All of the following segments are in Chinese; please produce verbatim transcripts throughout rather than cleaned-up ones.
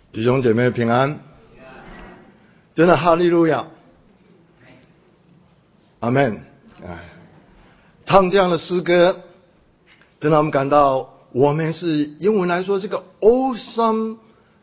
弟兄姐妹平安，真的哈利路亚，阿们。哎，唱这样的诗歌，真的我们感到我们是英文来说这个 awesome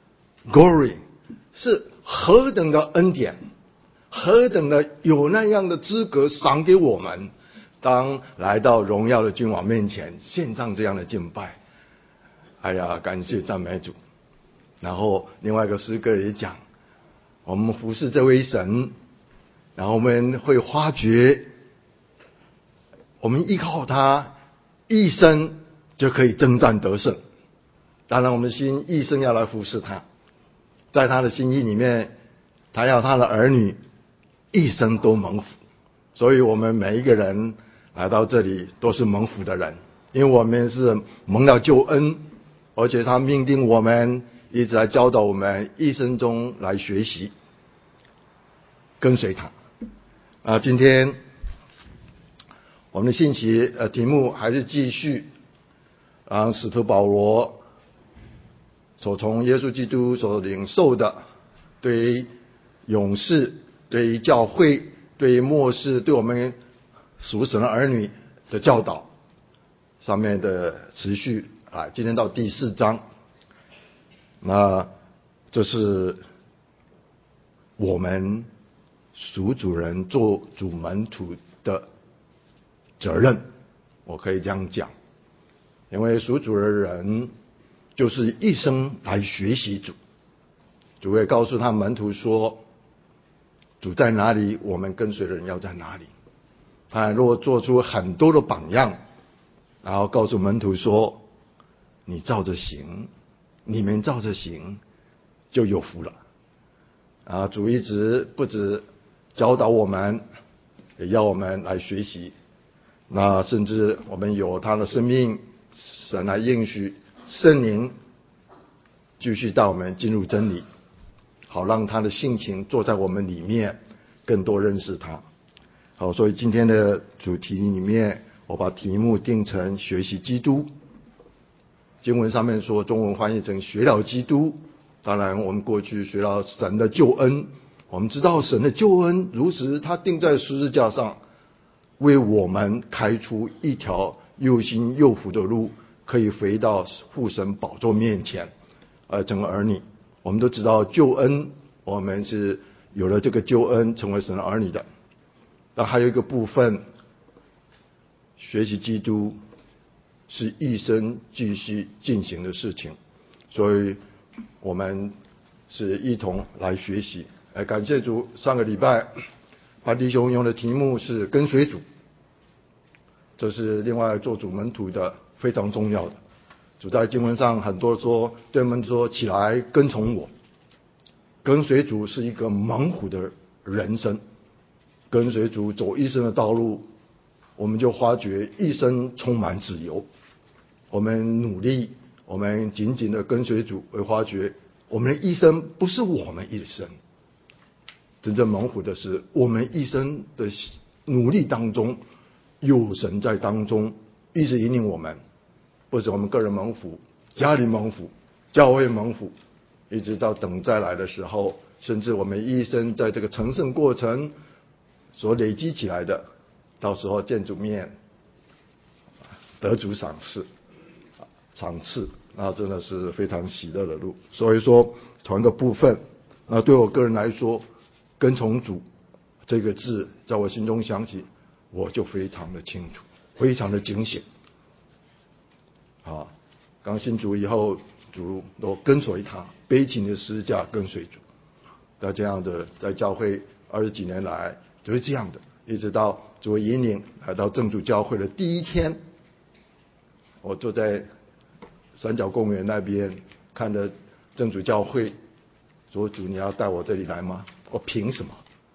glory， 是何等的恩典，何等的有那样的资格赏给我们，当来到荣耀的君王面前献上这样的敬拜。哎呀，感谢赞美主。然后另外一个诗歌也讲，我们服侍这位神，然后我们会发觉，我们依靠他一生就可以征战得胜。当然我们的心一生要来服侍他，在他的心意里面，他要他的儿女一生都蒙福。所以我们每一个人来到这里都是蒙福的人，因为我们是蒙了救恩，而且他命定我们一直来教导我们一生中来学习跟随他。啊，今天我们的信息呃题目还是继续啊，使徒保罗所从耶稣基督所领受的，对于勇士、对于教会、对于末世、对我们属神的儿女的教导上面的持续啊，今天到第四章。那这是我们属主人做主门徒的责任，我可以这样讲。因为属主的人就是一生来学习主，主会告诉他门徒说，主在哪里，我们跟随的人要在哪里。他若做出很多的榜样，然后告诉门徒说，你照着行，你们照着行就有福了。啊，主一直不止教导我们，也要我们来学习。那甚至我们有他的生命，神来应许圣灵继续带我们进入真理，好让他的性情坐在我们里面，更多认识他。好，所以今天的主题里面，我把题目定成学习基督。经文上面说，中文翻译成学了基督。当然我们过去学到神的救恩，我们知道神的救恩如此，他钉在十字架上，为我们开出一条又新又福的路，可以回到父神宝座面前，而成为儿女。我们都知道救恩，我们是有了这个救恩成为神的儿女的。但还有一个部分，学习基督是一生继续进行的事情，所以我们是一同来学习。哎，感谢主，上个礼拜潘弟兄用的题目是跟随主，这是另外做主门徒的非常重要的。主在经文上很多说，对门徒说，起来跟从我。跟随主是一个猛虎的人生，跟随主走一生的道路，我们就发觉一生充满自由。我们努力，我们紧紧的跟随主，会发觉我们的一生不是我们一生，真正猛虎的是我们一生的努力当中，有神在当中一直引领我们，不是我们个人猛虎，家里猛虎，教会猛虎，一直到等再来的时候，甚至我们一生在这个成圣过程所累积起来的，到时候见主面得主赏赐赏赐，那真的是非常喜乐的路。所以说同一个部分，那对我个人来说，跟从主这个字在我心中响起，我就非常的清楚，非常的警醒。啊，刚信主以后，主都跟随他，背起你的十字架跟随主。那这样的在教会二十几年来就是这样的，一直到主引领来到正主教会的第一天，我坐在三角公园那边看着正主教会，说主你要带我这里来吗？我凭什么？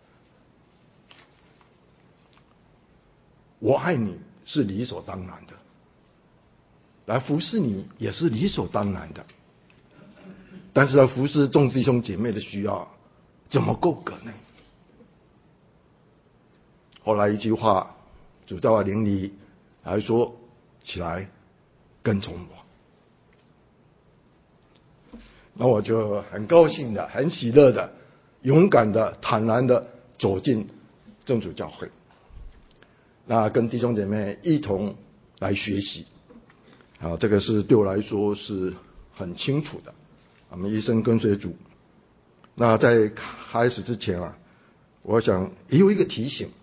我爱你是理所当然的，来服侍你也是理所当然的，但是来服侍众弟兄姐妹的需要，怎么够格呢？后来一句话，主在我灵里还说，起来跟从我。 那我就很高兴的、很喜乐的、勇敢的、坦然的走进正主教会，那跟弟兄姐妹一同来学习啊，这个是对我来说是很清楚的。我们一生跟随主。那在开始之前啊，我想也有一个提醒，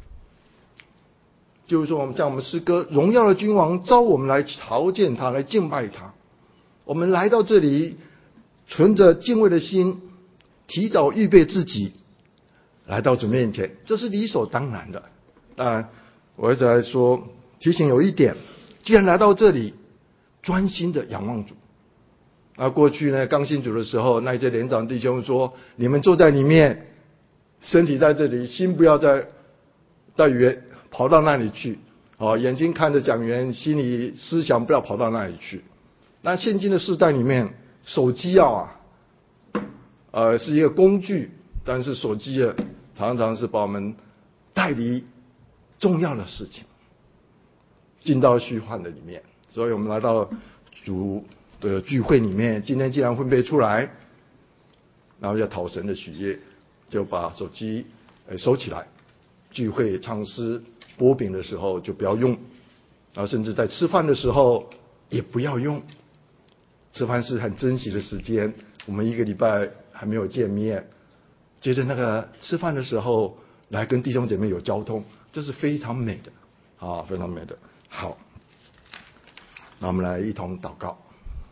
就是说我们像我们诗歌荣耀的君王召我们来朝见他，来敬拜他。我们来到这里，存着敬畏的心，提早预备自己，来到主面前，这是理所当然的。当然，我一直在说提醒有一点，既然来到这里，专心的仰望主。那过去呢，刚信主的时候，那些连长弟兄说：“你们坐在里面，身体在这里，心不要在在远跑到那里去。哦，眼睛看着讲员，心里思想不要跑到那里去。”那现今的时代里面，手机啊，呃，是一个工具，但是手机啊，常常是把我们带离重要的事情，进到虚幻的里面。所以我们来到主的聚会里面，今天既然分别出来，然后要讨神的喜悦，就把手机呃收起来。聚会唱诗播饼的时候就不要用，然后甚至在吃饭的时候也不要用。吃饭是很珍惜的时间，我们一个礼拜还没有见面，接着那个吃饭的时候来跟弟兄姐妹有交通，这是非常美的啊，非常美的。好，那我们来一同祷告。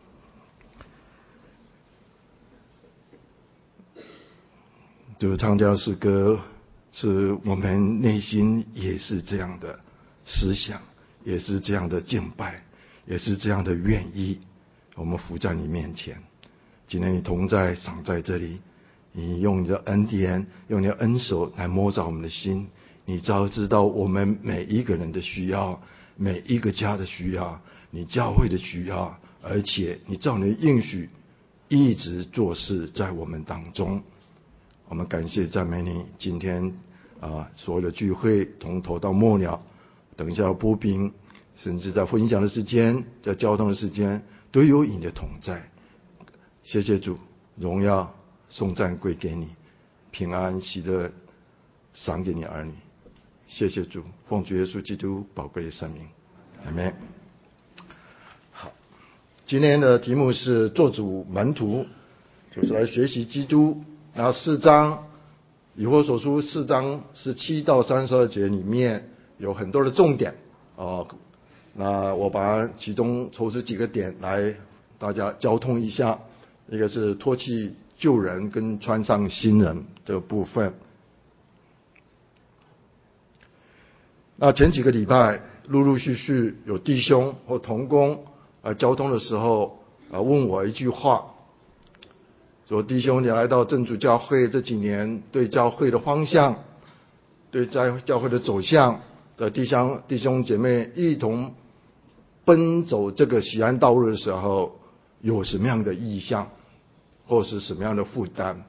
就是唱这样诗歌，是我们内心也是这样的思想，也是这样的敬拜，也是这样的愿意。我们伏在你面前，今天你同在赏在这里，你用你的恩典，用你的恩手来摸着我们的心。你早知道我们每一个人的需要，每一个家的需要，你教会的需要，而且你照你的应许一直做事在我们当中。我们感谢赞美你，今天啊，所有的聚会从头到末了，等一下播饼，甚至在分享的时间，在交通的时间，都有你的同在。谢谢主，荣耀颂赞归给你，平安喜乐赏给你儿女。谢谢主，奉主耶稣基督宝贵的圣名，阿们。好，今天的题目是做主门徒，就是来学习基督。然后四章以弗所书四章十七到三十二节里面有很多的重点哦，那我把其中抽出几个点来大家交通一下。一个是脱去旧人跟穿上新人的部分。那前几个礼拜陆陆续续有弟兄或同工啊交通的时候啊问我一句话，说弟兄，你来到正主教会这几年，对教会的方向，对在教会的走向的弟兄弟兄姐妹一同奔走这个喜安道路的时候，有什么样的意向，或是什么样的负担？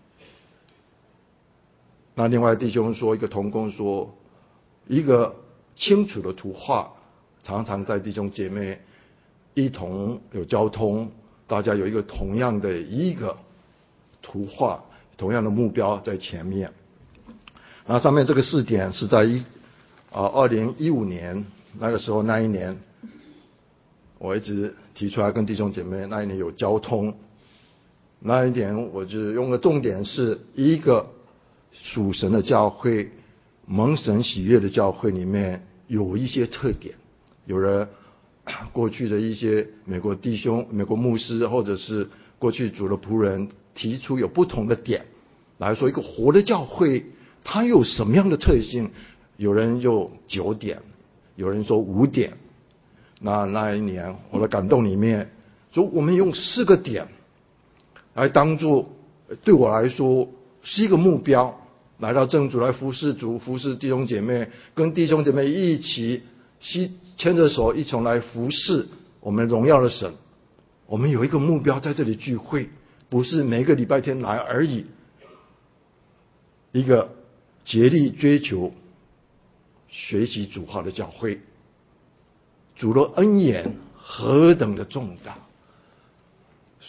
那另外弟兄说，一个同工说，一个清楚的图画，常常在弟兄姐妹一同有交通，大家有一个同样的一个图画，同样的目标在前面。那上面这个四点是在一啊二零一五年那个时候，那一年我一直提出来跟弟兄姐妹，那一年有交通，那一点我就用的重点是一个属神的教会，蒙神喜悦的教会里面有一些特点，有了过去的一些美国弟兄、美国牧师，或者是过去主的仆人提出有不同的点来说，一个活的教会它有什么样的特性？有人有九点，有人说五点。那那一年我的感动里面说，我们用四个点来当做对我来说是一个目标，来到正主来服侍主，服侍弟兄姐妹，跟弟兄姐妹一起牵着手一同来服侍我们荣耀的神。我们有一个目标在这里聚会，不是每个礼拜天来而已，一个竭力追求学习主话的教会。主的恩言何等的重大，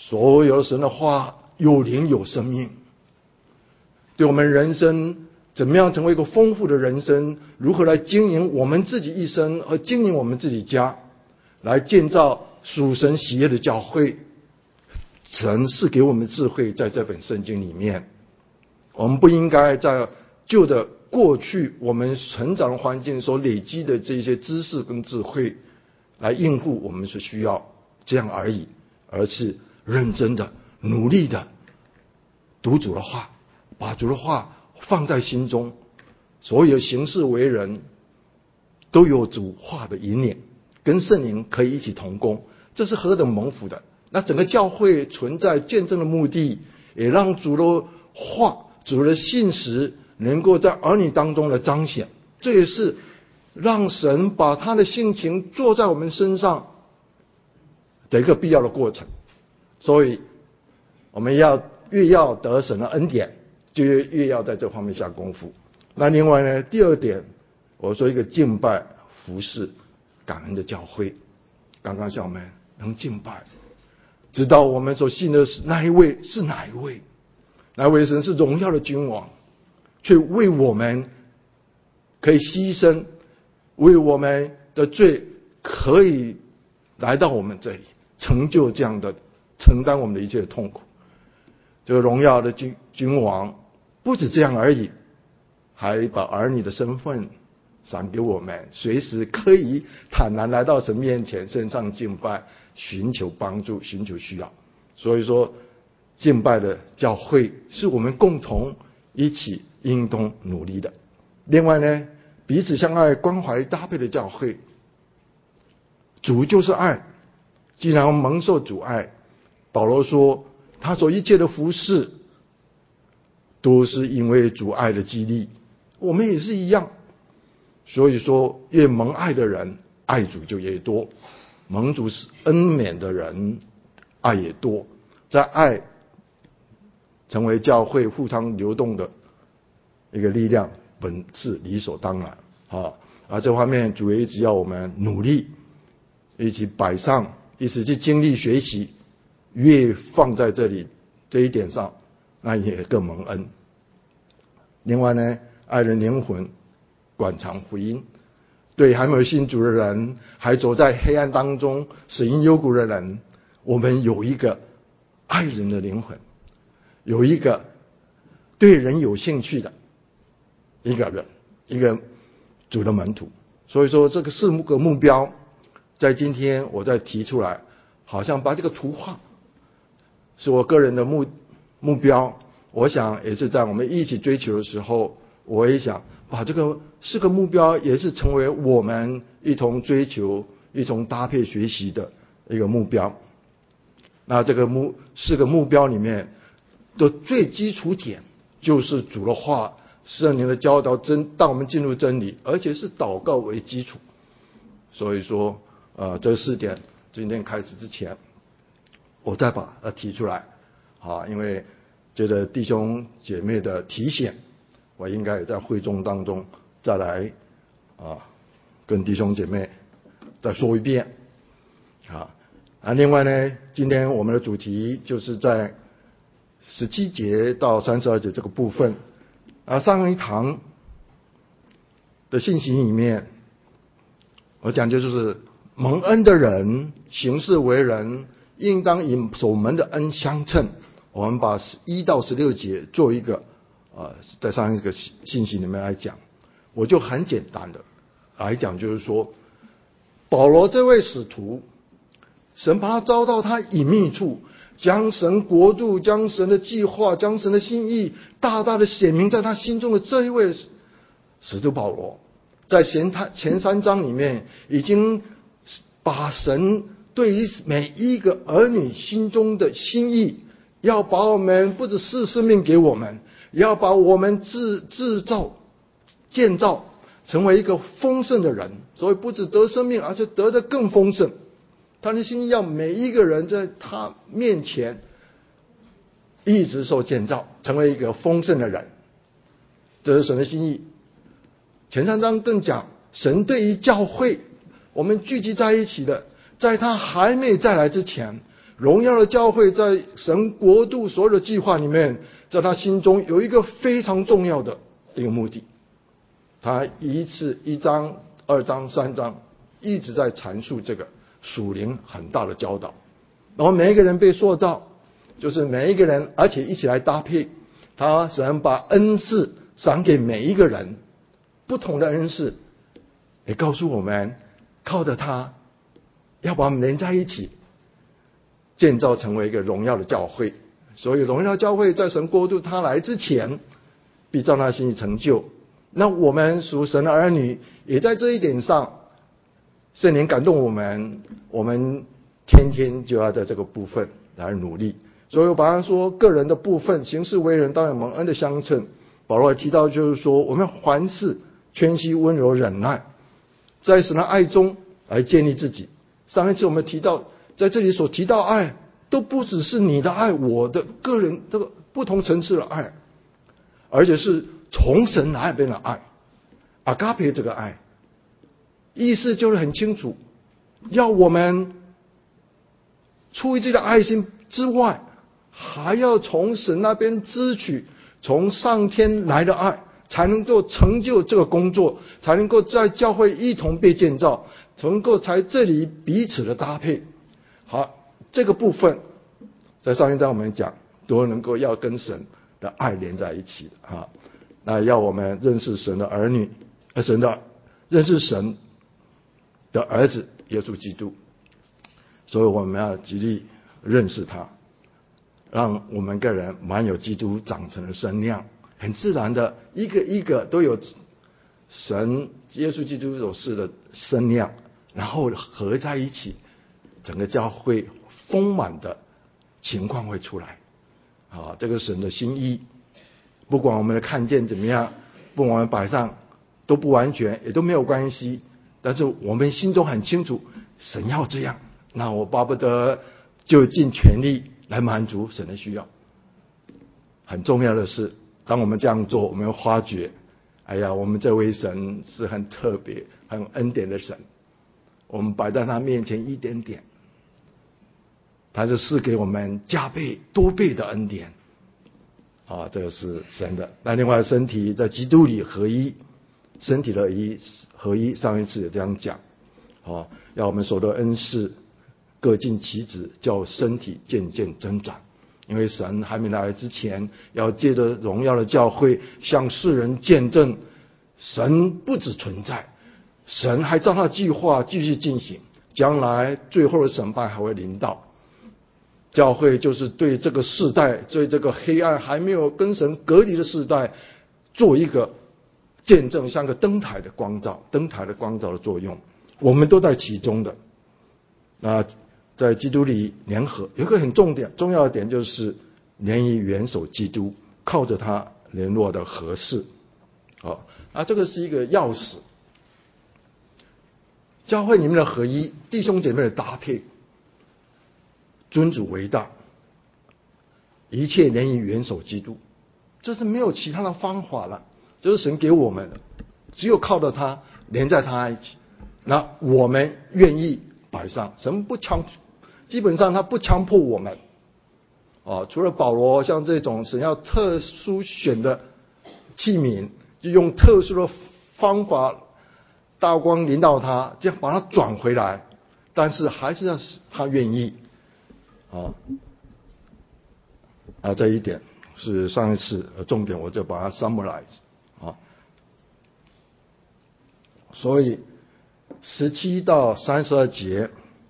所有神的话有灵有生命，对我们人生怎么样成为一个丰富的人生，如何来经营我们自己一生和经营我们自己家，来建造属神喜悦的教会，神是给我们智慧，在这本圣经里面。我们不应该在旧的过去我们成长环境所累积的这些知识跟智慧来应付我们所需要这样而已，而是认真的努力的读主的话，把主的话放在心中，所有行事为人都有主话的引领，跟圣灵可以一起同工，这是何等蒙福的。那整个教会存在见证的目的，也让主的话主的信实能够在儿女当中的彰显，这也是让神把他的性情做在我们身上的一个必要的过程。所以我们要越要得神的恩典，就越越要在这方面下功夫。那另外呢，第二点，我说一个敬拜服侍感恩的教会。刚刚像我们能敬拜，知道我们所信的是那一位是哪一位，那位神是荣耀的君王，却为我们可以牺牲，为我们的罪可以来到我们这里，成就这样的承担我们的一切的痛苦。这个荣耀的君君王不止这样而已，还把儿女的身份赏给我们，随时可以坦然来到神面前，身上敬拜，寻求帮助，寻求需要。所以说敬拜的教会是我们共同一起应当努力的。另外呢，彼此相爱关怀搭配的教会，主就是爱，既然蒙受主爱，保罗说他所一切的服事都是因为主爱的激励，我们也是一样。所以说越蒙爱的人爱主就越多，蒙主恩免的人爱也多，在爱成为教会互相流动的一个力量，本是理所当然啊！而这方面主也一直要我们努力，一起摆上，一起去经历学习，越放在这里这一点上，那也更蒙恩。另外呢，爱人灵魂广传福音，对还没有信主的人，还走在黑暗当中死因幽谷的人，我们有一个爱人的灵魂，有一个对人有兴趣的一个人，一个主的门徒。所以说这个四个目标在今天我再提出来，好像把这个图画是我个人的目目标，我想也是在我们一起追求的时候，我也想把这个四个目标也是成为我们一同追求一同搭配学习的一个目标。那这个目四个目标里面的最基础点就是主的话，圣灵的教导，真当我们进入真理，而且是祷告为基础。所以说呃，这四点今天开始之前我再把它提出来啊，因为这个弟兄姐妹的提醒，我应该也在会众当中再来啊，跟弟兄姐妹再说一遍啊。啊，另外呢，今天我们的主题就是在十七节到三十二节这个部分啊，上一堂的信息里面，我讲究就是蒙恩的人行事为人，应当以守门的恩相称。我们把一到十六节做一个呃，在上一个信息里面来讲，我就很简单的来讲，就是说，保罗这位使徒，神把他招到他隐秘处，将神国度、将神的计划、将神的心意大大的显明在他心中的这一位使徒保罗，在前他前三章里面已经把神对于每一个儿女心中的心意，要把我们不止赐生命给我们，也要把我们制制造建造成为一个丰盛的人。所以不止得生命，而且得得更丰盛。他的心意要每一个人在他面前一直受建造，成为一个丰盛的人，这是神的心意。前三章更讲神对于教会，我们聚集在一起的，在他还没再来之前， 荣耀的教会在神国度所有的计划里面，在他心中有一个非常重要的一个目的。他一次一章、二章、三章一直在阐述这个属灵很大的教导，然后每一个人被塑造，就是每一个人，而且一起来搭配。他神把恩赐赏给每一个人，不同的恩赐，也告诉我们，靠着他，要把我们连在一起，建造成为一个荣耀的教会。所以荣耀教会在神国度他来之前，必照他心意成就。那我们属神的儿女，也在这一点上，圣灵感动我们，我们天天就要在这个部分来努力。所以我把它说，个人的部分，行事为人当有蒙恩的相称。保罗也提到，就是说，我们凡事谦虚、温柔、忍耐，在神的爱中来建立自己。上一次我们提到，在这里所提到爱，都不只是你的爱，我的个人这个不同层次的爱，而且是从神那边的爱，阿嘎培这个爱，意思就是很清楚，要我们出于自己的爱心之外，还要从神那边支取，从上天来的爱，才能够成就这个工作，才能够在教会一同被建造，能够在这里彼此的搭配。好，这个部分在上一章我们讲，都能够要跟神的爱连在一起啊。那要我们认识神的儿女，呃，神的认识神的儿子耶稣基督，所以我们要极力认识他，让我们个人满有基督长成的身量，很自然的一个一个都有神耶稣基督所示的身量，然后合在一起，整个教会丰满的情况会出来啊！这个神的心意，不管我们的看见怎么样，不管我们摆上都不完全，也都没有关系，但是我们心中很清楚，神要这样，那我巴不得就尽全力来满足神的需要。很重要的是，当我们这样做，我们会发觉，哎呀，我们这位神是很特别、很恩典的神。我们摆在他面前一点点，他是赐给我们加倍、多倍的恩典。啊，这个是神的。那另外，身体在基督里合一，身体的一合一，上一次也这样讲。啊，要我们所得恩赐各尽其职，叫身体渐渐增长。因为神还没来之前，要借着荣耀的教会向世人见证，神不只存在，神还照他的计划继续进行，将来最后的审判还会临到。教会就是对这个世代，对这个黑暗还没有跟神隔离的世代，做一个见证，像个灯台的光照，灯台的光照的作用，我们都在其中的。那在基督里联合，有一个很重点、重要的点，就是联于元首基督，靠着他联络的合适。啊，啊，这个是一个钥匙。教会里面的合一，弟兄姐妹的搭配，尊主为大，一切联于元首基督，这是没有其他的方法了，这是神给我们的，只有靠着他连在他一起。那我们愿意摆上，神不强，基本上他不强迫我们。哦，除了保罗像这种神要特殊选的器皿，就用特殊的方法，大光临到他，这样把他转回来，但是还是要他愿意。啊，啊，这一点是上一次重点，我就把它 summarize 啊。所以十七到三十二节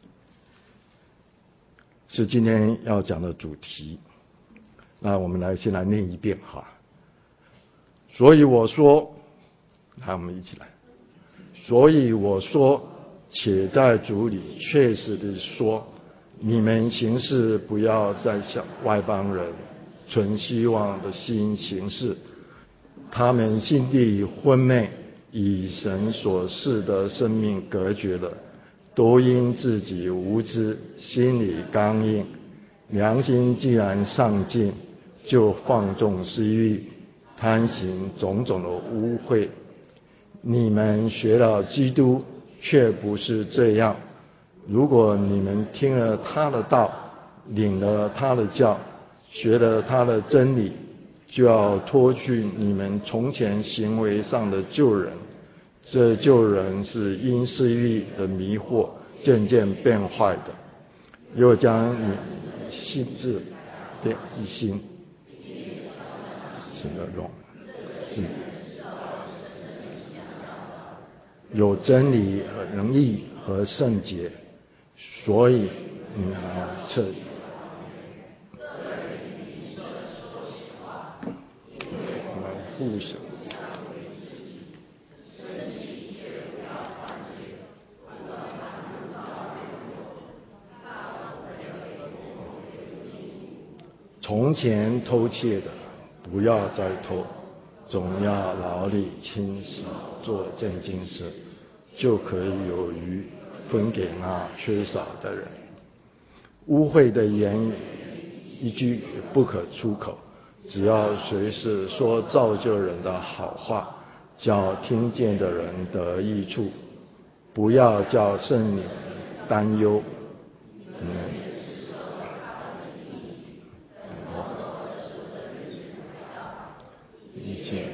是今天要讲的主题。那我们来先来念一遍哈。所以我说，来，我们一起来。所以我说，且在主里确实的说，你们行事不要再像外邦人存希望的心行事，他们心地昏昧，以神所赐的生命隔绝了，都因自己无知，心里刚硬，良心既然丧尽，就放纵私欲，贪行种种的污秽。你们学了基督，却不是这样。如果你们听了他的道， 领了他的教，学了他的真理，就要脱去你们从前行为上的旧人。这旧人是因私欲的迷惑渐渐变坏的，又将你心智变一新，新的容，嗯，有真理和仁义和圣洁，所以你们要彻底。我们互相。从前偷窃的，不要再偷，总要劳力亲手做正经事，就可以有余分给那缺少的人。污秽的言语一句也不可出口，只要随时说造就人的好话，叫听见的人得益处，不要叫圣灵担忧。嗯一切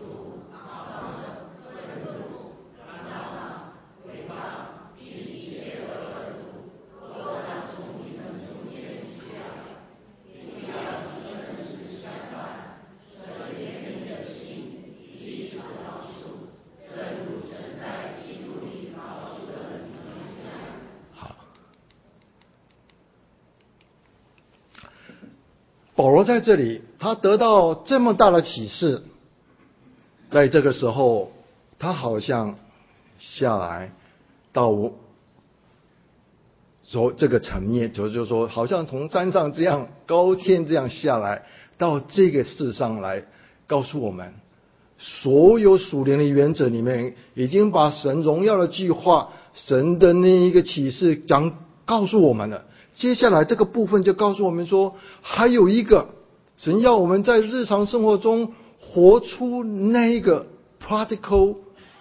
好。保罗在这里，他得到这么大的启示，在这个时候，他好像下来到说这个层面，就就是说，好像从山上这样高天这样下来，到这个世上来，告诉我们，所有属灵的原则里面，已经把神荣耀的计划、神的那一个启示讲告诉我们了。接下来这个部分就告诉我们说，还有一个神要我们在日常生活中活出那一个 practical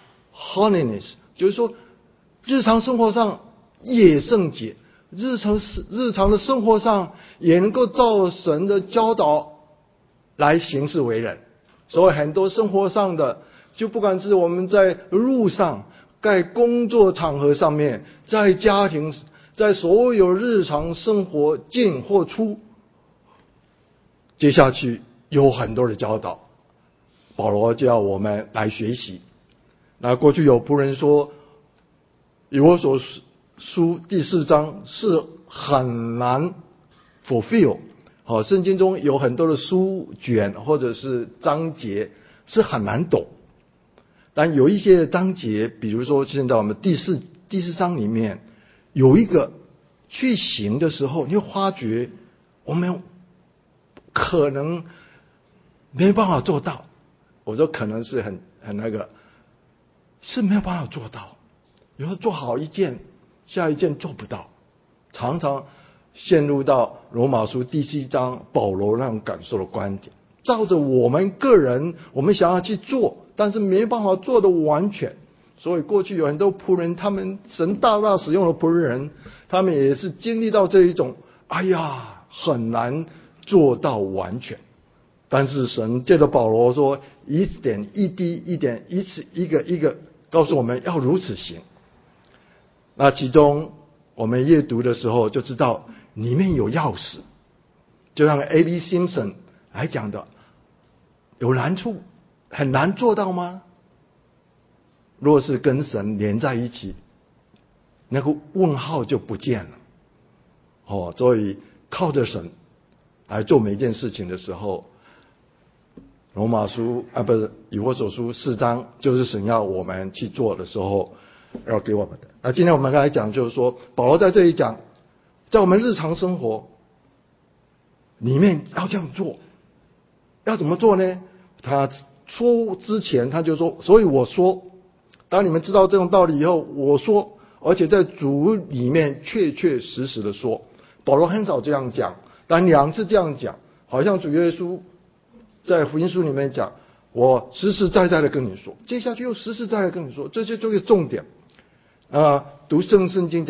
holiness， 就是说日常生活上也圣洁，日常日常的生活上也能够照神的教导来行事为人。所以很多生活上的，就不管是我们在路上，在工作场合上面，在家庭，在所有日常生活进或出，接下去有很多的教导，保罗叫我们来学习。那过去有仆人说，以弗所书第四章是很难 fulfill， 好，圣经中有很多的书卷或者是章节是很难懂，但有一些章节，比如说现在我们第四第四章里面有一个去行的时候，你会发觉我们可能没办法做到。我说可能是很很那个，是没有办法做到。有时候做好一件，下一件做不到，常常陷入到罗马书第七章保罗那种感受的观点，照着我们个人，我们想要去做，但是没办法做得完全。所以过去有很多仆人，他们神大大使用的仆人，他们也是经历到这一种，哎呀，很难做到完全。但是神借着保罗说，一点一滴一点一次一个一个告诉我们要如此行。那其中我们阅读的时候就知道里面有钥匙，就像 A B Simpson 来讲的，有难处，很难做到吗？若是跟神连在一起，那个问号就不见了。哦，所以靠着神来做每一件事情的时候，罗马书啊，不是以弗所书四章，就是神要我们去做的时候要给我们的。那今天我们刚才讲，就是说保罗在这里讲，在我们日常生活里面要这样做，要怎么做呢？他说之前他就说，所以我说，当你们知道这种道理以后，我说，而且在主里面确确实实的说。保罗很少这样讲，但两次这样讲，好像主耶稣在福音书里面讲，我实实在在的跟你说，接下去又实实在在地跟你说，这就就是重点。啊、呃，读圣圣经讲，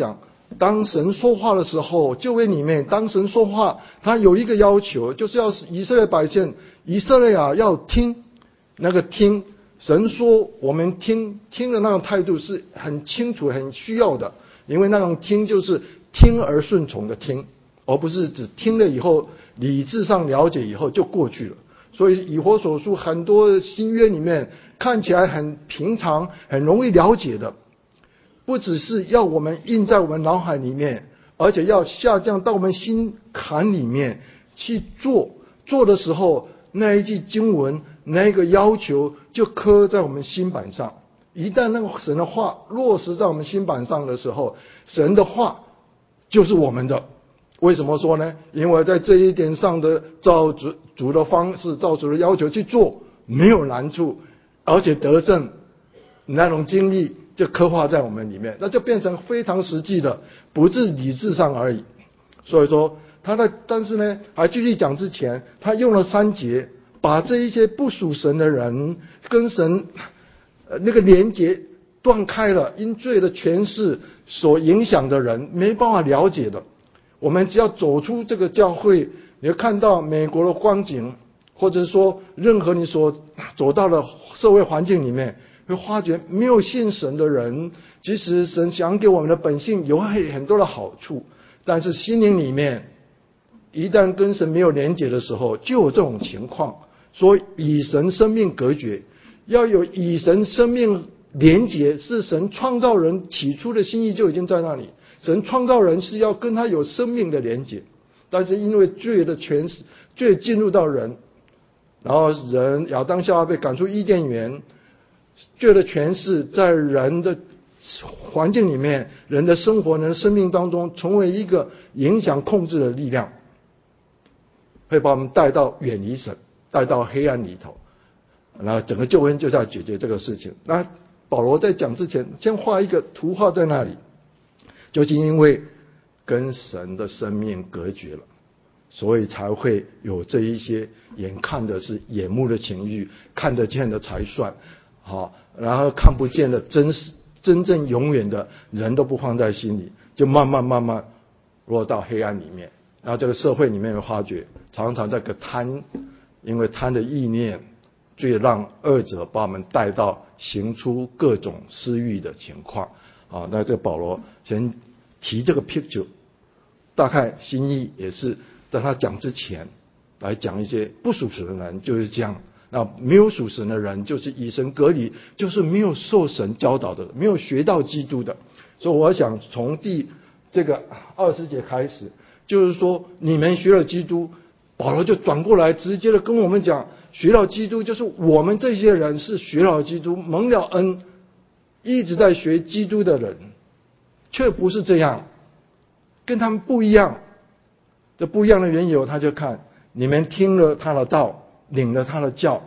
当神说话的时候，旧约里面，当神说话，他有一个要求，就是要以色列百姓，以色列啊，要听，那个听，神说我们听，听的那种态度是很清楚、很需要的，因为那种听就是听而顺从的听，而不是只听了以后理智上了解以后就过去了。所以以弗所书很多新约里面看起来很平常、很容易了解的，不只是要我们印在我们脑海里面，而且要下降到我们心坎里面去做。做的时候，那一句经文，那一个要求就刻在我们心板上。一旦那个神的话落实在我们心板上的时候，神的话就是我们的。为什么说呢？因为在这一点上的照主主的方式，照主的要求去做，没有难处，而且得胜那种经历就刻画在我们里面，那就变成非常实际的，不是理智上而已。所以说他在，但是呢，还继续讲之前，他用了三节，把这一些不属神的人跟神呃那个连结断开了，因罪的权势所影响的人没办法了解的。我们只要走出这个教会，你会看到美国的光景，或者说任何你所走到的社会环境里面，会发觉没有信神的人，即使神想给我们的本性有很多的好处，但是心灵里面一旦跟神没有连结的时候，就有这种情况。所以以神生命隔绝，要有以神生命连结，是神创造人起初的心意就已经在那里。神创造人是要跟他有生命的连结，但是因为罪的权势，罪进入到人，然后人亚当夏娃被赶出伊甸园，罪的权势在人的环境里面，人的生活、人的生命当中，成为一个影响控制的力量，会把我们带到远离神，带到黑暗里头。然后整个救恩就是要解决这个事情。那保罗在讲之前，先画一个图画在那里。就是因为跟神的生命隔绝了，所以才会有这一些眼看的是眼目的情欲，看得见的才算好，然后看不见的真实真正永远的人都不放在心里，就慢慢慢慢落到黑暗里面。然后这个社会里面的发觉，常常这个贪，因为贪的意念，最让二者把我们带到行出各种私欲的情况。啊，那这个保罗先提这个 picture， 大概心意也是在他讲之前来讲一些不属神的人就是这样，那没有属神的人就是以神隔离，就是没有受神教导的，没有学到基督的。所以我想从第这个二十节开始，就是说你们学了基督，保罗就转过来直接的跟我们讲，学了基督就是我们这些人是学了基督，蒙了恩，一直在学基督的人，却不是这样，跟他们不一样。这不一样的缘由，他就看你们听了他的道，领了他的教，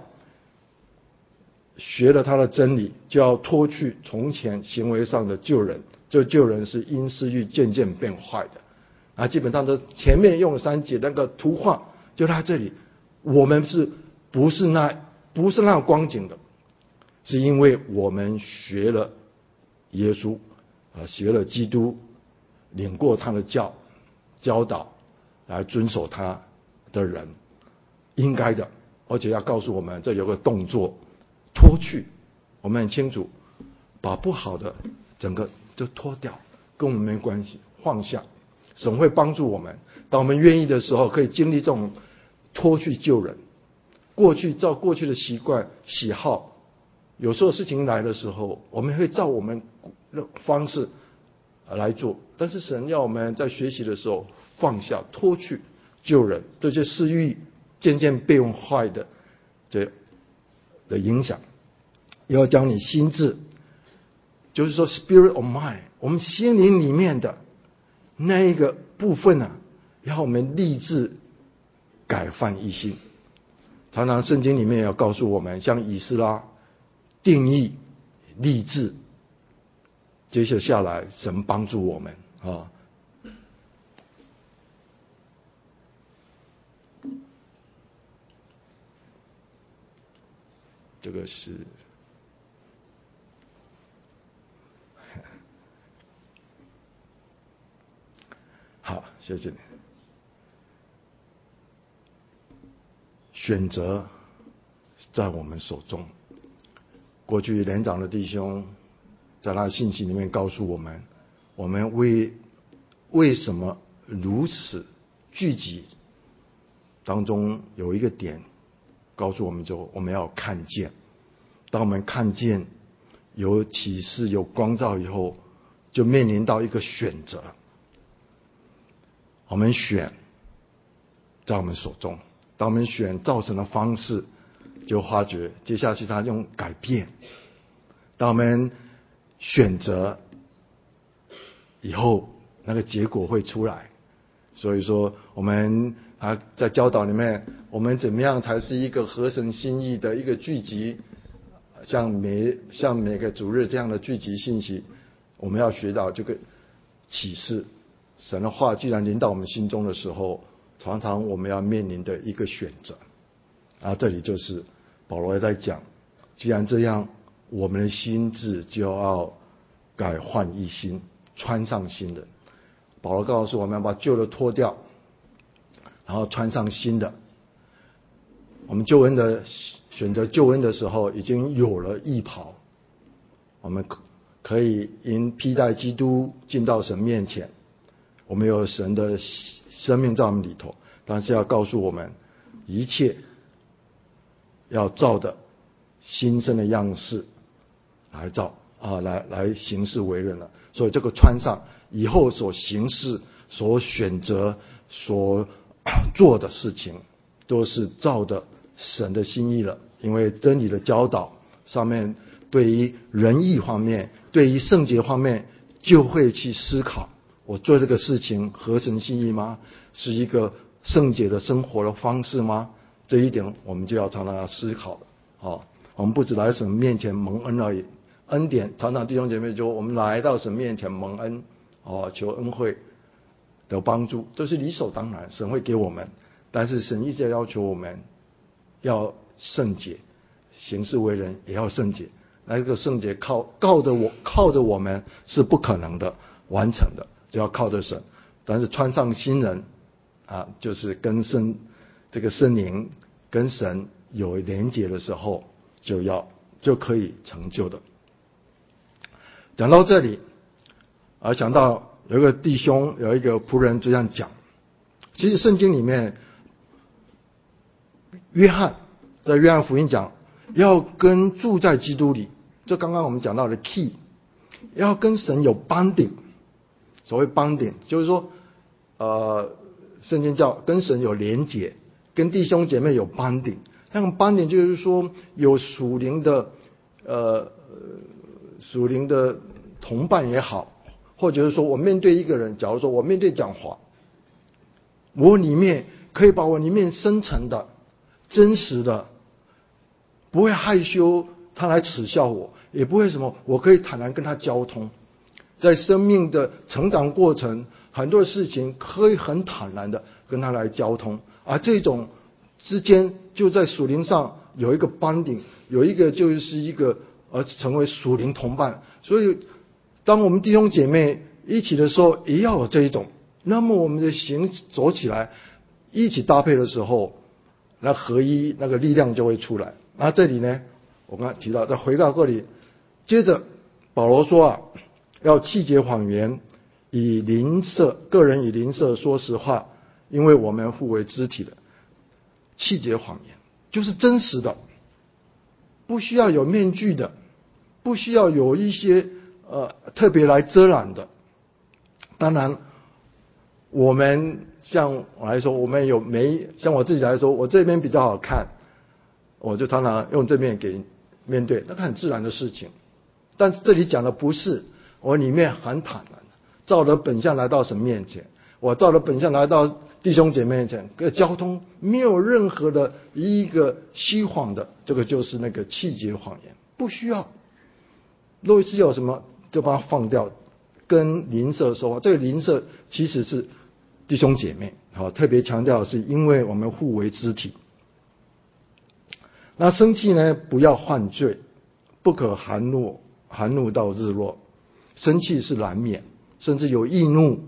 学了他的真理，就要脱去从前行为上的旧人。这旧人是因私欲渐渐变坏的。啊，基本上都前面用了三节那个图画，就在这里，我们是不是那不是那样光景的？是因为我们学了耶稣啊，学了基督，领过他的教教导，来遵守他的人，应该的。而且要告诉我们，这有个动作，脱去，我们很清楚，把不好的整个就脱掉，跟我们没关系，放下。神会帮助我们，当我们愿意的时候，可以经历这种脱去旧人，过去照过去的习惯喜好。有时候事情来的时候，我们会照我们的方式来做，但是神要我们在学习的时候放下，脱去旧人，这些私欲渐渐变坏的这的影响，要将你心智，就是说 spirit of mind， 我们心灵里面的那一个部分啊，要我们立志改换一心。常常圣经里面要告诉我们，像以斯拉定义立志，接着下来神帮助我们啊。这个是谢谢你。选择在我们手中。过去连长的弟兄在他的信息里面告诉我们，我们为为什么如此聚集当中有一个点告诉我们，就我们要看见。当我们看见有启示有光照以后，就面临到一个选择。我们选在我们手中，当我们选造成的方式，就发觉接下去他用改变。当我们选择以后，那个结果会出来。所以说我们啊在教导里面，我们怎么样才是一个合神心意的一个聚集，像每像每个主日这样的聚集信息，我们要学到这个启示。神的话既然临到我们心中的时候，常常我们要面临的一个选择。啊，这里就是保罗在讲，既然这样，我们的心志就要改换一新，穿上新的。保罗告诉我们要把旧的脱掉，然后穿上新的。我们救恩的选择救恩的时候，已经有了义袍，我们可以因披戴基督进到神面前。我们有神的生命在我们里头，但是要告诉我们，一切要照的新生的样式来照啊，来来行事为人了。所以这个穿上以后所行事、所选择、所做的事情，都是照的神的心意了。因为真理的教导上面，对于仁义方面、对于圣洁方面，就会去思考。我做这个事情合神心意吗？是一个圣洁的生活的方式吗？这一点我们就要常常要思考了。好，我们不只来神面前蒙恩而已，恩典常常弟兄姐妹说，我们来到神面前蒙恩，哦，求恩惠的帮助，都是理所当然，神会给我们。但是神一直要求我们要圣洁，行事为人也要圣洁。那个圣洁靠靠着我靠着我们是不可能的完成的。就要靠着神，但是穿上新人啊，就是跟圣这个圣灵跟神有连结的时候，就要就可以成就的。讲到这里，啊，想到有一个弟兄有一个仆人这样讲，其实圣经里面，约翰在约翰福音讲，要跟住在基督里，这刚刚我们讲到的 key， 要跟神有bonding。所谓bonding就是说，呃，圣经叫跟神有连结，跟弟兄姐妹有bonding。那种bonding就是说有属灵的，呃，属灵的同伴也好，或者是说我面对一个人，假如说我面对讲话，我里面可以把我里面深层的、真实的，不会害羞他来耻笑我，也不会什么，我可以坦然跟他交通。在生命的成长过程，很多事情可以很坦然的跟他来交通，而这种之间就在属灵上有一个bonding，有一个就是一个而成为属灵同伴。所以当我们弟兄姐妹一起的时候，也要有这一种，那么我们的行走起来一起搭配的时候，那合一那个力量就会出来。那这里呢，我刚才提到再回到这里，接着保罗说啊，要弃绝谎言，以邻舍个人以邻舍说实话，因为我们互为肢体的。弃绝谎言就是真实的，不需要有面具的，不需要有一些呃特别来遮拦的。当然我们像我来说，我们有没像我自己来说，我这边比较好看，我就常常用这面给面对，那个很自然的事情。但是这里讲的不是我里面很坦然，照着本相来到神面前，我照着本相来到弟兄姐妹面前，个交通没有任何的一个虚谎的，这个就是那个弃绝谎言，不需要。若是有什么就把它放掉，跟邻舍说话，这个邻舍其实是弟兄姐妹，好，特别强调的是因为我们互为肢体。那生气呢，不要犯罪，不可含怒，含怒到日落。生气是难免，甚至有易怒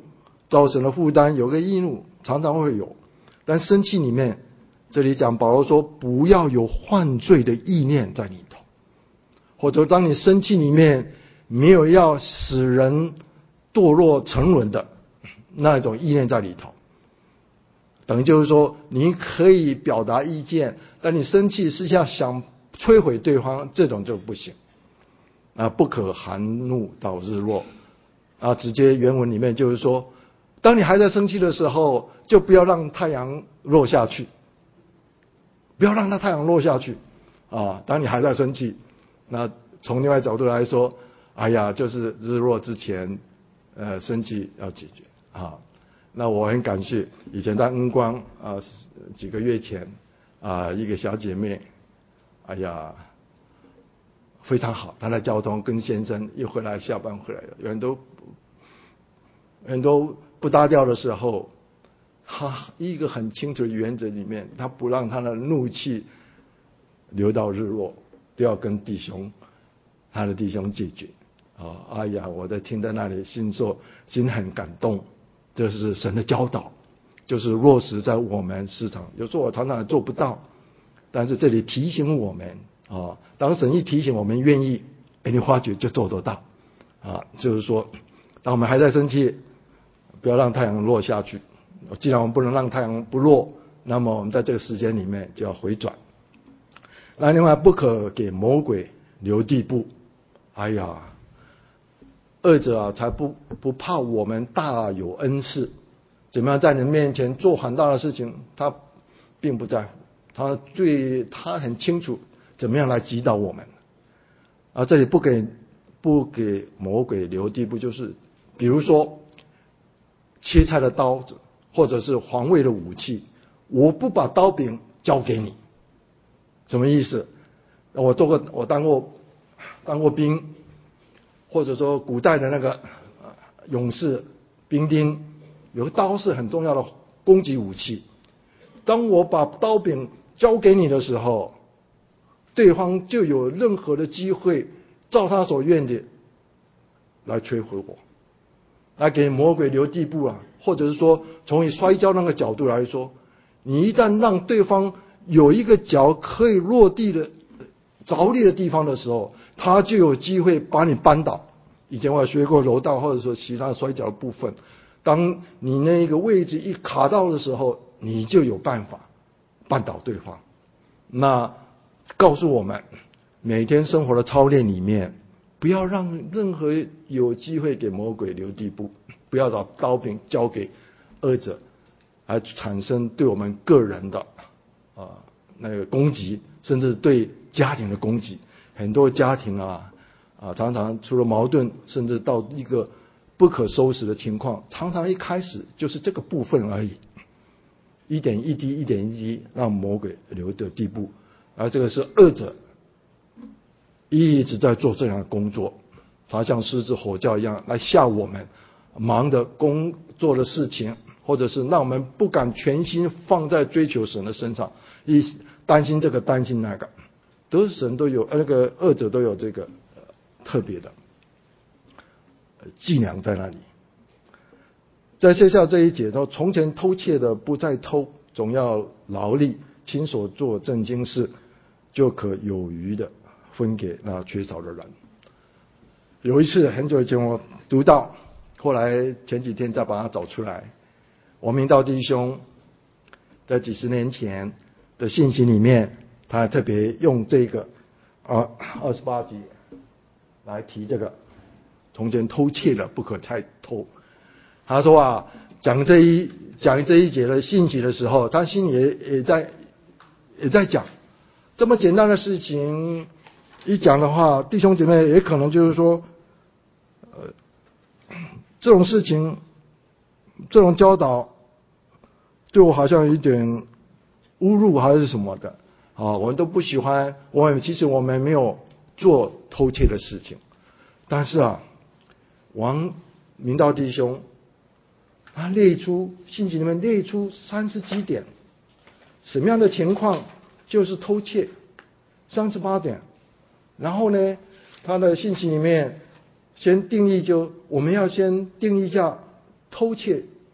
造成的负担，有个义怒常常会有，但生气里面，这里讲保罗说不要有犯罪的意念在里头，或者当你生气里面没有要使人堕落沉沦的那种意念在里头。等于就是说，你可以表达意见，但你生气是要想摧毁对方，这种就不行啊！不可含怒到日落啊！直接原文里面就是说，当你还在生气的时候，就不要让太阳落下去，不要让它太阳落下去啊！当你还在生气，那从另外角度来说，哎呀，就是日落之前，呃，生气要解决啊。那我很感谢以前在恩光啊、呃、几个月前啊、呃、一个小姐妹，哎呀非常好，她的交通跟先生一回来下班回来了，有人都很多不搭调的时候，她一个很清楚的原则里面，她不让她的怒气流到日落，都要跟弟兄她的弟兄解决啊！哎呀，我在听在那里心说心很感动。这是神的教导，就是落实在我们市场。有时候我常常做不到，但是这里提醒我们啊，当神一提醒我们愿意，哎，你发觉就做得到啊。就是说，当我们还在生气，不要让太阳落下去。既然我们不能让太阳不落，那么我们在这个时间里面就要回转。那另外，不可给魔鬼留地步。哎呀！二者啊，才不不怕我们大有恩赐，怎么样在你面前做很大的事情，他并不在乎，他最他很清楚怎么样来击倒我们。啊，这里不给不给魔鬼留地步，就是比如说切菜的刀子，或者是防卫的武器，我不把刀柄交给你，什么意思？我做过，我当过当过兵。或者说古代的那个勇士兵丁，有个刀是很重要的攻击武器。当我把刀柄交给你的时候，对方就有任何的机会照他所愿的来摧毁我，来给魔鬼留地步啊！或者是说，从你摔跤那个角度来说，你一旦让对方有一个脚可以落地的着力的地方的时候，他就有机会把你扳倒。以前我有学过柔道，或者说其他摔跤的部分，当你那个位置一卡到的时候，你就有办法扳倒对方。那告诉我们，每天生活的操练里面，不要让任何有机会给魔鬼留地步，不要把刀柄交给恶者，而产生对我们个人的啊那个攻击，甚至对家庭的攻击。很多家庭啊啊常常除了矛盾，甚至到一个不可收拾的情况，常常一开始就是这个部分而已，一点一滴一点一滴让魔鬼留的地步，而这个是恶者一直在做这样的工作，他像狮子吼叫一样来吓我们忙着工作的事情，或者是让我们不敢全心放在追求神的身上，一担心这个担心那个，都是神都有那个恶者都有这个、呃、特别的伎俩在那里。在接下这一节说，从前偷窃的不再偷，总要劳力亲手做正经事，就可有余的分给那缺少的人。有一次很久以前我读到，后来前几天再把它找出来，王明道弟兄在几十年前的信息里面，他特别用这个啊二十八节来提这个，从前偷窃的不可再偷。他说啊，讲这一讲这一节的信息的时候，他心里也也在也在讲，这么简单的事情一讲的话，弟兄姐妹也可能就是说，呃，这种事情，这种教导，对我好像有一点侮辱还是什么的啊，我们都不喜欢。我们其实我们没有做偷窃的事情，但是啊，王明道弟兄。他列出信息里面列出三十几点，什么样的情况就是偷窃，三十八点。然后呢，他的信息里面先定义就我们要先定义一下偷窃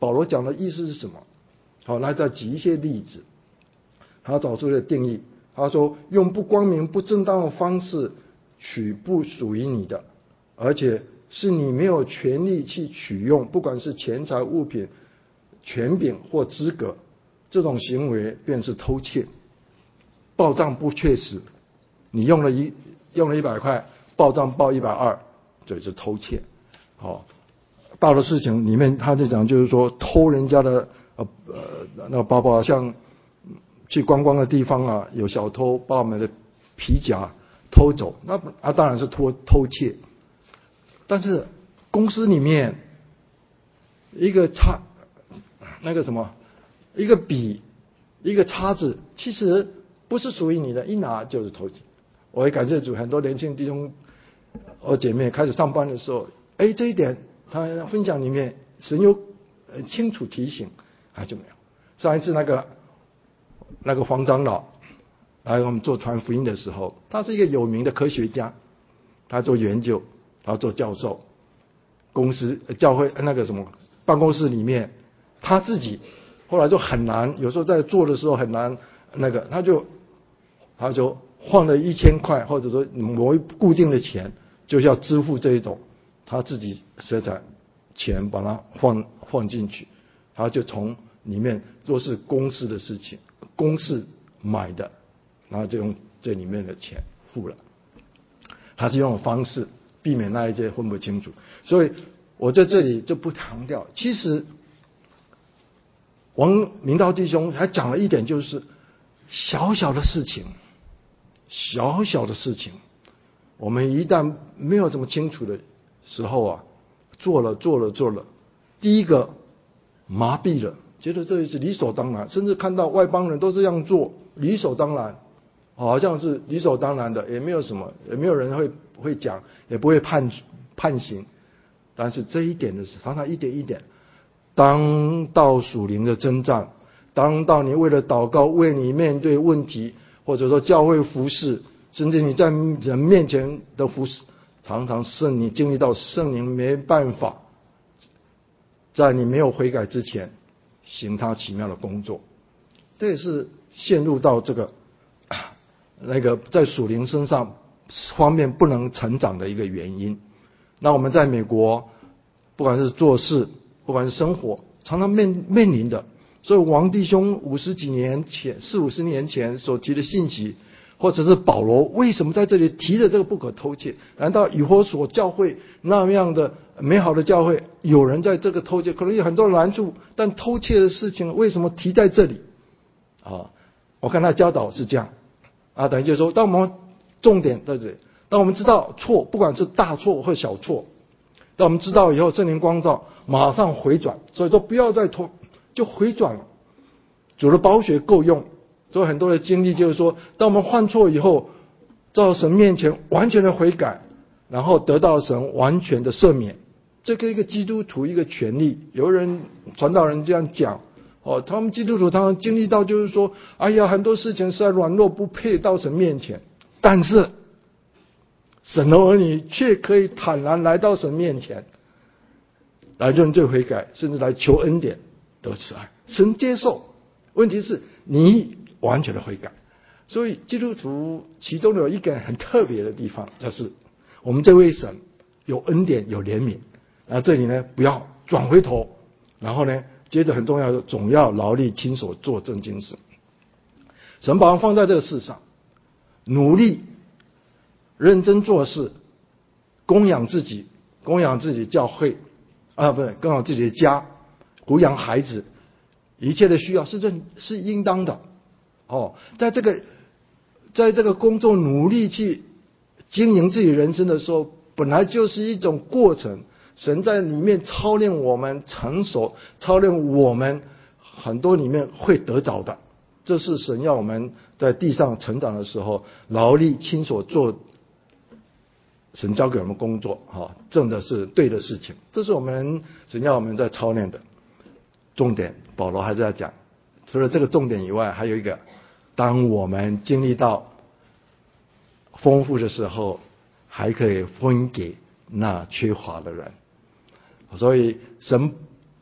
保罗讲的意思是什么？好，那再举一些例子，他找出了定义。他说，用不光明不正当的方式取不属于你的，而且是你没有权利去取用，不管是钱财物品、权柄或资格，这种行为便是偷窃。报账不确实，你用了一用了一百块，报账报一百二，这是偷窃。好，大的事情里面他就讲，就是说偷人家的呃呃那个包包，像去观光的地方啊，有小偷把我们的皮夹偷走，那啊当然是偷偷窃。但是公司里面一个叉那个什么一个笔一个叉子，其实不是属于你的，一拿就是偷窃。我也感谢主，很多年轻弟兄和姐妹开始上班的时候，哎，这一点他分享里面神有清楚提醒，还就没有。上一次那个那个黄长老来我们做传福音的时候，他是一个有名的科学家，他做研究，他做教授，公司教会那个什么办公室里面，他自己后来就很难，有时候在做的时候很难，那个他就他就换了一千块，或者说某一固定的钱，就是要支付这一种，他自己舍在钱把它放放进去，他就从里面若是公司的事情，公司买的，然后就用这里面的钱付了。他是用方式避免那一些分不清楚，所以我在这里就不强调。其实王明道弟兄还讲了一点，就是小小的事情，小小的事情，我们一旦没有这么清楚的时候啊，做了做了做了，第一个麻痹了，觉得这是理所当然，甚至看到外邦人都这样做，理所当然，好像是理所当然的，也没有什么，也没有人会会讲，也不会判判刑。但是这一点的是常常一点一点，当到属灵的征战，当到你为了祷告，为你面对问题，或者说教会服事，甚至你在人面前的服事，常常圣灵经历到圣灵没办法在你没有悔改之前行他奇妙的工作，这也是陷入到这个那个在属灵身上方面不能成长的一个原因。那我们在美国，不管是做事，不管是生活，常常面面临的。所以王弟兄五十几年前、四五十年前所提的信息，或者是保罗为什么在这里提的这个不可偷窃？难道以弗所教会那样的美好的教会，有人在这个偷窃，可能有很多难处，但偷窃的事情为什么提在这里？啊，我看他教导是这样啊，等于就是说，当我们重点在这里，当我们知道错，不管是大错或小错，当我们知道以后，圣灵光照，马上回转，所以说不要再拖，就回转了。主的宝血够用，所以很多的经历就是说，当我们犯错以后，到神面前完全的悔改，然后得到神完全的赦免，这个一个基督徒一个权利。有人传道人这样讲，哦，他们基督徒他们经历到就是说，哎呀，很多事情实在软弱不配到神面前，但是神的儿女却可以坦然来到神面前，来认罪悔改，甚至来求恩典得慈爱，神接受。问题是你完全的悔改。所以基督徒其中有一个很特别的地方，就是我们这位神有恩典有怜悯，然后这里呢不要转回头，然后呢接着很重要的，总要劳力亲手做正经事。神把我们放在这个世上，努力认真做事，供养自己，供养自己教会啊，不是供养自己的家，抚养孩子，一切的需要是这是应当的。哦，在这个在这个工作努力去经营自己人生的时候，本来就是一种过程。神在里面操练我们成熟，操练我们很多里面会得着的。这是神要我们在地上成长的时候，劳力亲手做神交给我们工作，哈，正的是对的事情。这是我们神要我们在操练的重点。保罗还是在讲，除了这个重点以外，还有一个，当我们经历到丰富的时候，还可以分给那缺乏的人。所以神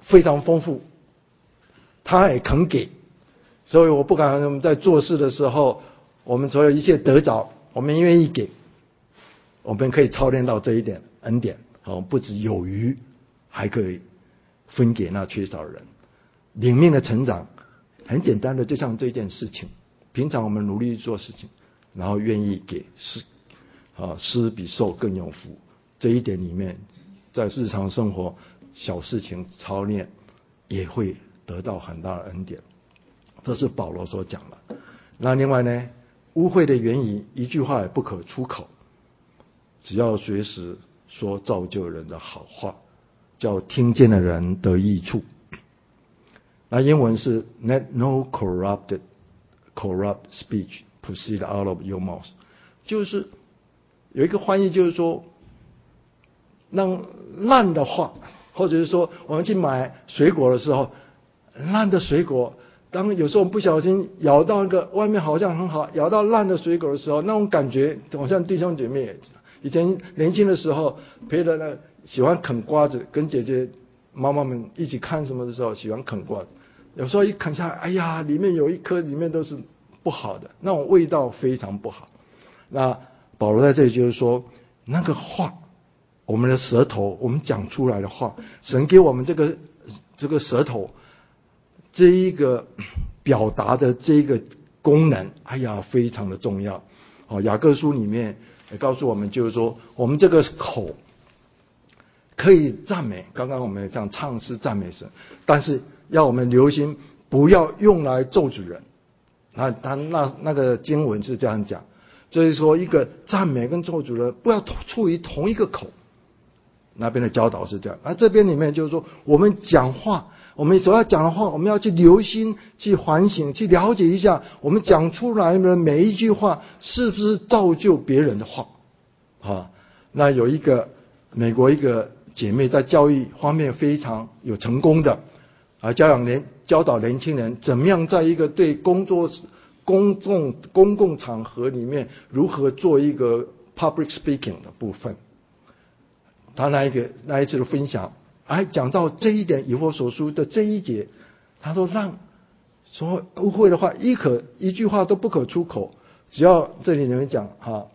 非常丰富，他也肯给，所以我不敢我们在做事的时候，我们所有一切得着，我们愿意给，我们可以操练到这一点恩典，好，不止有余，还可以分给那缺少的人。灵命的成长很简单的，就像这件事情，平常我们努力做事情，然后愿意给，施啊施比受更有福，这一点里面，在日常生活小事情操练也会得到很大的恩典。这是保罗所讲的。那另外呢，污秽的言语一句话也不可出口，只要随时说造就人的好话，叫听见的人得益处。那英文是 Let no corrupted corrupt speech proceed out of your mouth， 就是有一个翻译就是说，让烂的话，或者是说我们去买水果的时候，烂的水果，当有时候我们不小心咬到一个外面好像很好，咬到烂的水果的时候，那种感觉好像弟兄姐妹也以前年轻的时候陪着那喜欢啃瓜子，跟姐姐妈妈们一起看什么的时候喜欢啃瓜子，有时候一啃下来，哎呀，里面有一颗里面都是不好的，那种味道非常不好。那保罗在这里就是说，那个话，我们的舌头，我们讲出来的话，神给我们这个这个舌头这一个表达的这个功能，哎呀，非常的重要。哦，雅各书里面也告诉我们，就是说我们这个口可以赞美，刚刚我们这样唱诗赞美神，但是要我们留心，不要用来咒诅人。那他那那个经文是这样讲，就是说一个赞美跟咒诅人不要出于同一个口。那边的教导是这样，而这边里面就是说，我们讲话，我们所要讲的话，我们要去留心、去反省、去了解一下，我们讲出来的每一句话是不是造就别人的话啊？那有一个美国一个姐妹在教育方面非常有成功的啊，教养年教导年轻人怎么样在一个对工作公共公共场合里面如何做一个 public speaking 的部分。他那一个那一次的分享，哎，讲到这一点，以弗所书的这一节，他说让说污秽的话一可一句话都不可出口，只要这里面讲哈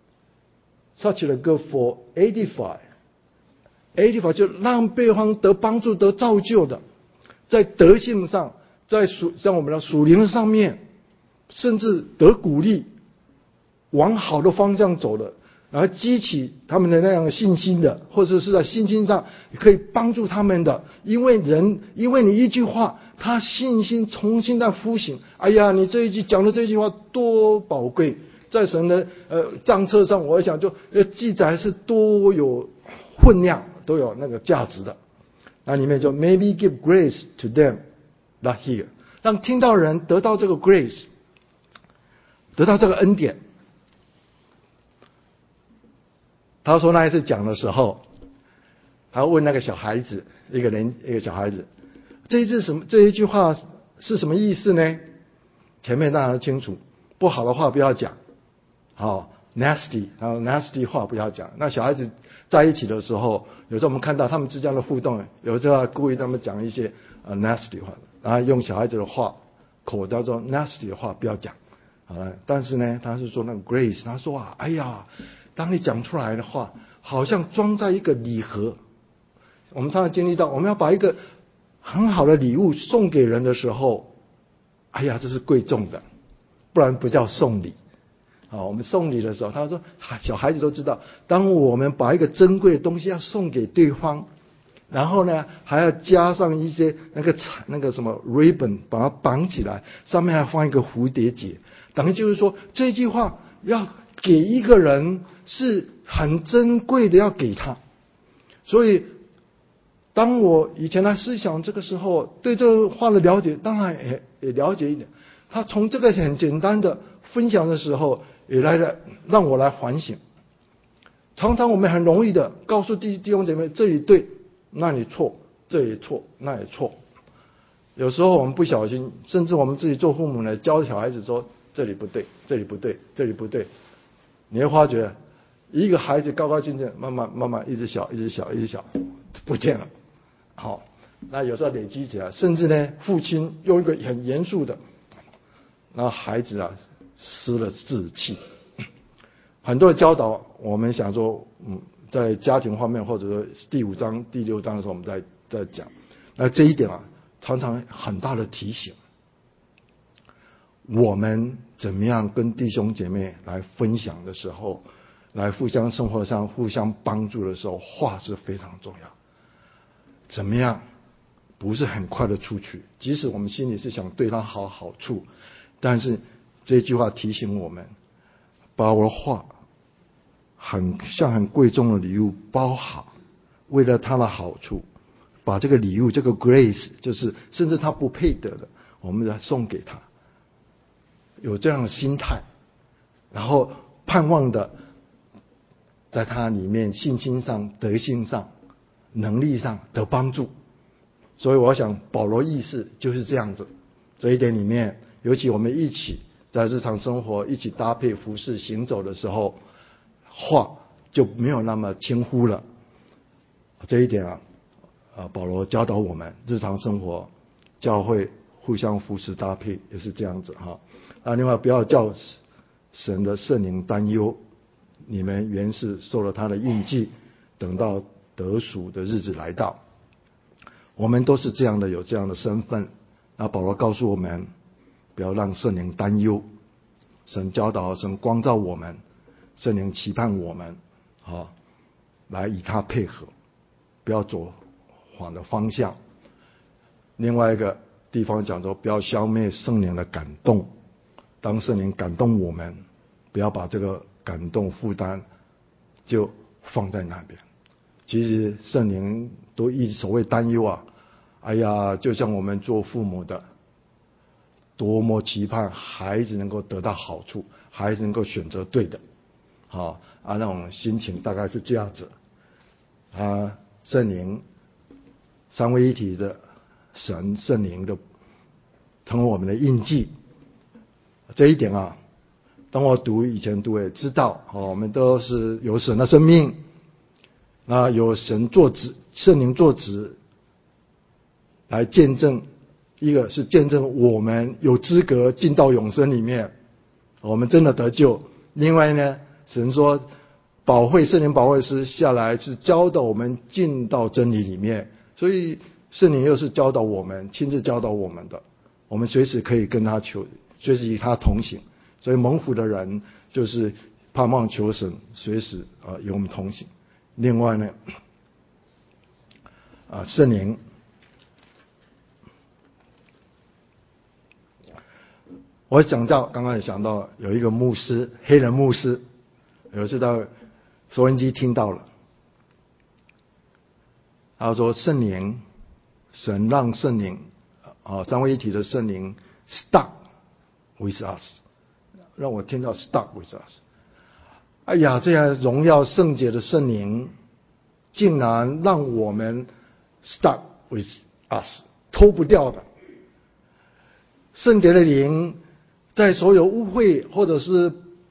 ，such a good for edify，edify edify 就让对方得帮助、得造就的，在德性上，在属像我们的属灵上面，甚至得鼓励，往好的方向走的。然后激起他们的那样的信心的，或者是在信心上可以帮助他们的，因为人，因为你一句话，他信心重新再复醒。哎呀，你这一句讲的这句话多宝贵，在神的呃账册上，我想就呃记载是多有分量，都有那个价值的。那里面就 maybe give grace to them that hear， 让听到人得到这个 grace， 得到这个恩典。他说那一次讲的时候，他问那个小孩子，一个人一个小孩子，这一句什么这一句话是什么意思呢？前面当然清楚，不好的话不要讲，好 nasty， 然后 nasty 话不要讲。那小孩子在一起的时候，有时候我们看到他们之间的互动，有时候故意他们讲一些呃 nasty 话，然后用小孩子的话口当中 nasty 的话不要讲，好了。但是呢，他是说那个 grace， 他说啊，哎呀。当你讲出来的话，好像装在一个礼盒。我们常常经历到，我们要把一个很好的礼物送给人的时候，哎呀，这是贵重的，不然不叫送礼。好，我们送礼的时候，他说，小孩子都知道，当我们把一个珍贵的东西要送给对方，然后呢，还要加上一些那个那个什么 ribbon， 把它绑起来，上面还放一个蝴蝶结，等于就是说，这句话要给一个人是很珍贵的，要给他。所以当我以前来思想这个时候，对这个话的了解当然也也了解一点。他从这个很简单的分享的时候，也来了让我来反省。常常我们很容易的告诉弟弟兄姐妹，这里对，那里错，这里错，那里错。有时候我们不小心，甚至我们自己做父母呢，教小孩子说这里不对，这里不对，这里不对。你会发觉，一个孩子高高兴兴，慢慢慢慢一直小，一直小，一直小，不见了。好， 那有时候累积起来，甚至呢，父亲用一个很严肃的，那孩子啊失了志气。很多的教导，我们想说，嗯，在家庭方面，或者说第五章、第六章的时候，我们在在讲。那这一点啊，常常很大的提醒，我们怎么样跟弟兄姐妹来分享的时候，来互相生活上互相帮助的时候，话是非常重要。怎么样，不是很快的出去，即使我们心里是想对他好好处，但是这句话提醒我们，把我的话很像很贵重的礼物包好，为了他的好处，把这个礼物，这个 grace， 就是甚至他不配得的，我们来送给他。有这样的心态，然后盼望的在他里面信心上、德性上、能力上得帮助。所以我想保罗意思就是这样子。这一点里面，尤其我们一起在日常生活一起搭配服侍行走的时候，话就没有那么轻忽了。这一点啊，啊，保罗教导我们日常生活教会互相扶持搭配也是这样子哈。啊，另外不要叫神的圣灵担忧，你们原是受了他的印记，等到得赎的日子来到。我们都是这样的，有这样的身份。那保罗告诉我们，不要让圣灵担忧。神教导，神光照我们，圣灵期盼我们，啊，来与他配合，不要走反的方向。另外一个地方讲说，不要消灭圣灵的感动。当圣灵感动我们，不要把这个感动负担就放在那边。其实圣灵都一所谓担忧啊，哎呀，就像我们做父母的，多么期盼孩子能够得到好处，孩子能够选择对的，好啊，那种心情大概是这样子。啊，圣灵三位一体的神，圣灵的成为我们的印记。这一点啊，当我读以前读也知道，哦，我们都是有神的生命，那有神做子，圣灵做子，来见证，一个是见证我们有资格进到永生里面，我们真的得救。另外呢，神说保惠圣灵保惠师下来是教导我们进到真理里面，所以圣灵又是教导我们，亲自教导我们的，我们随时可以跟他求，随时与他同行。所以蒙福的人就是盼望求神随时啊与我们同行。另外呢，啊圣灵，我想到刚刚也想到有一个牧师，黑人牧师，有一次到收音机听到了，他说圣灵，神让圣灵啊三位一体的圣灵 stuck with us， 让我听到 stuck with us。哎呀，这样荣耀圣洁的圣灵，竟然让我们 stuck with us， 脱不掉的。圣洁的灵，在所有污秽或者是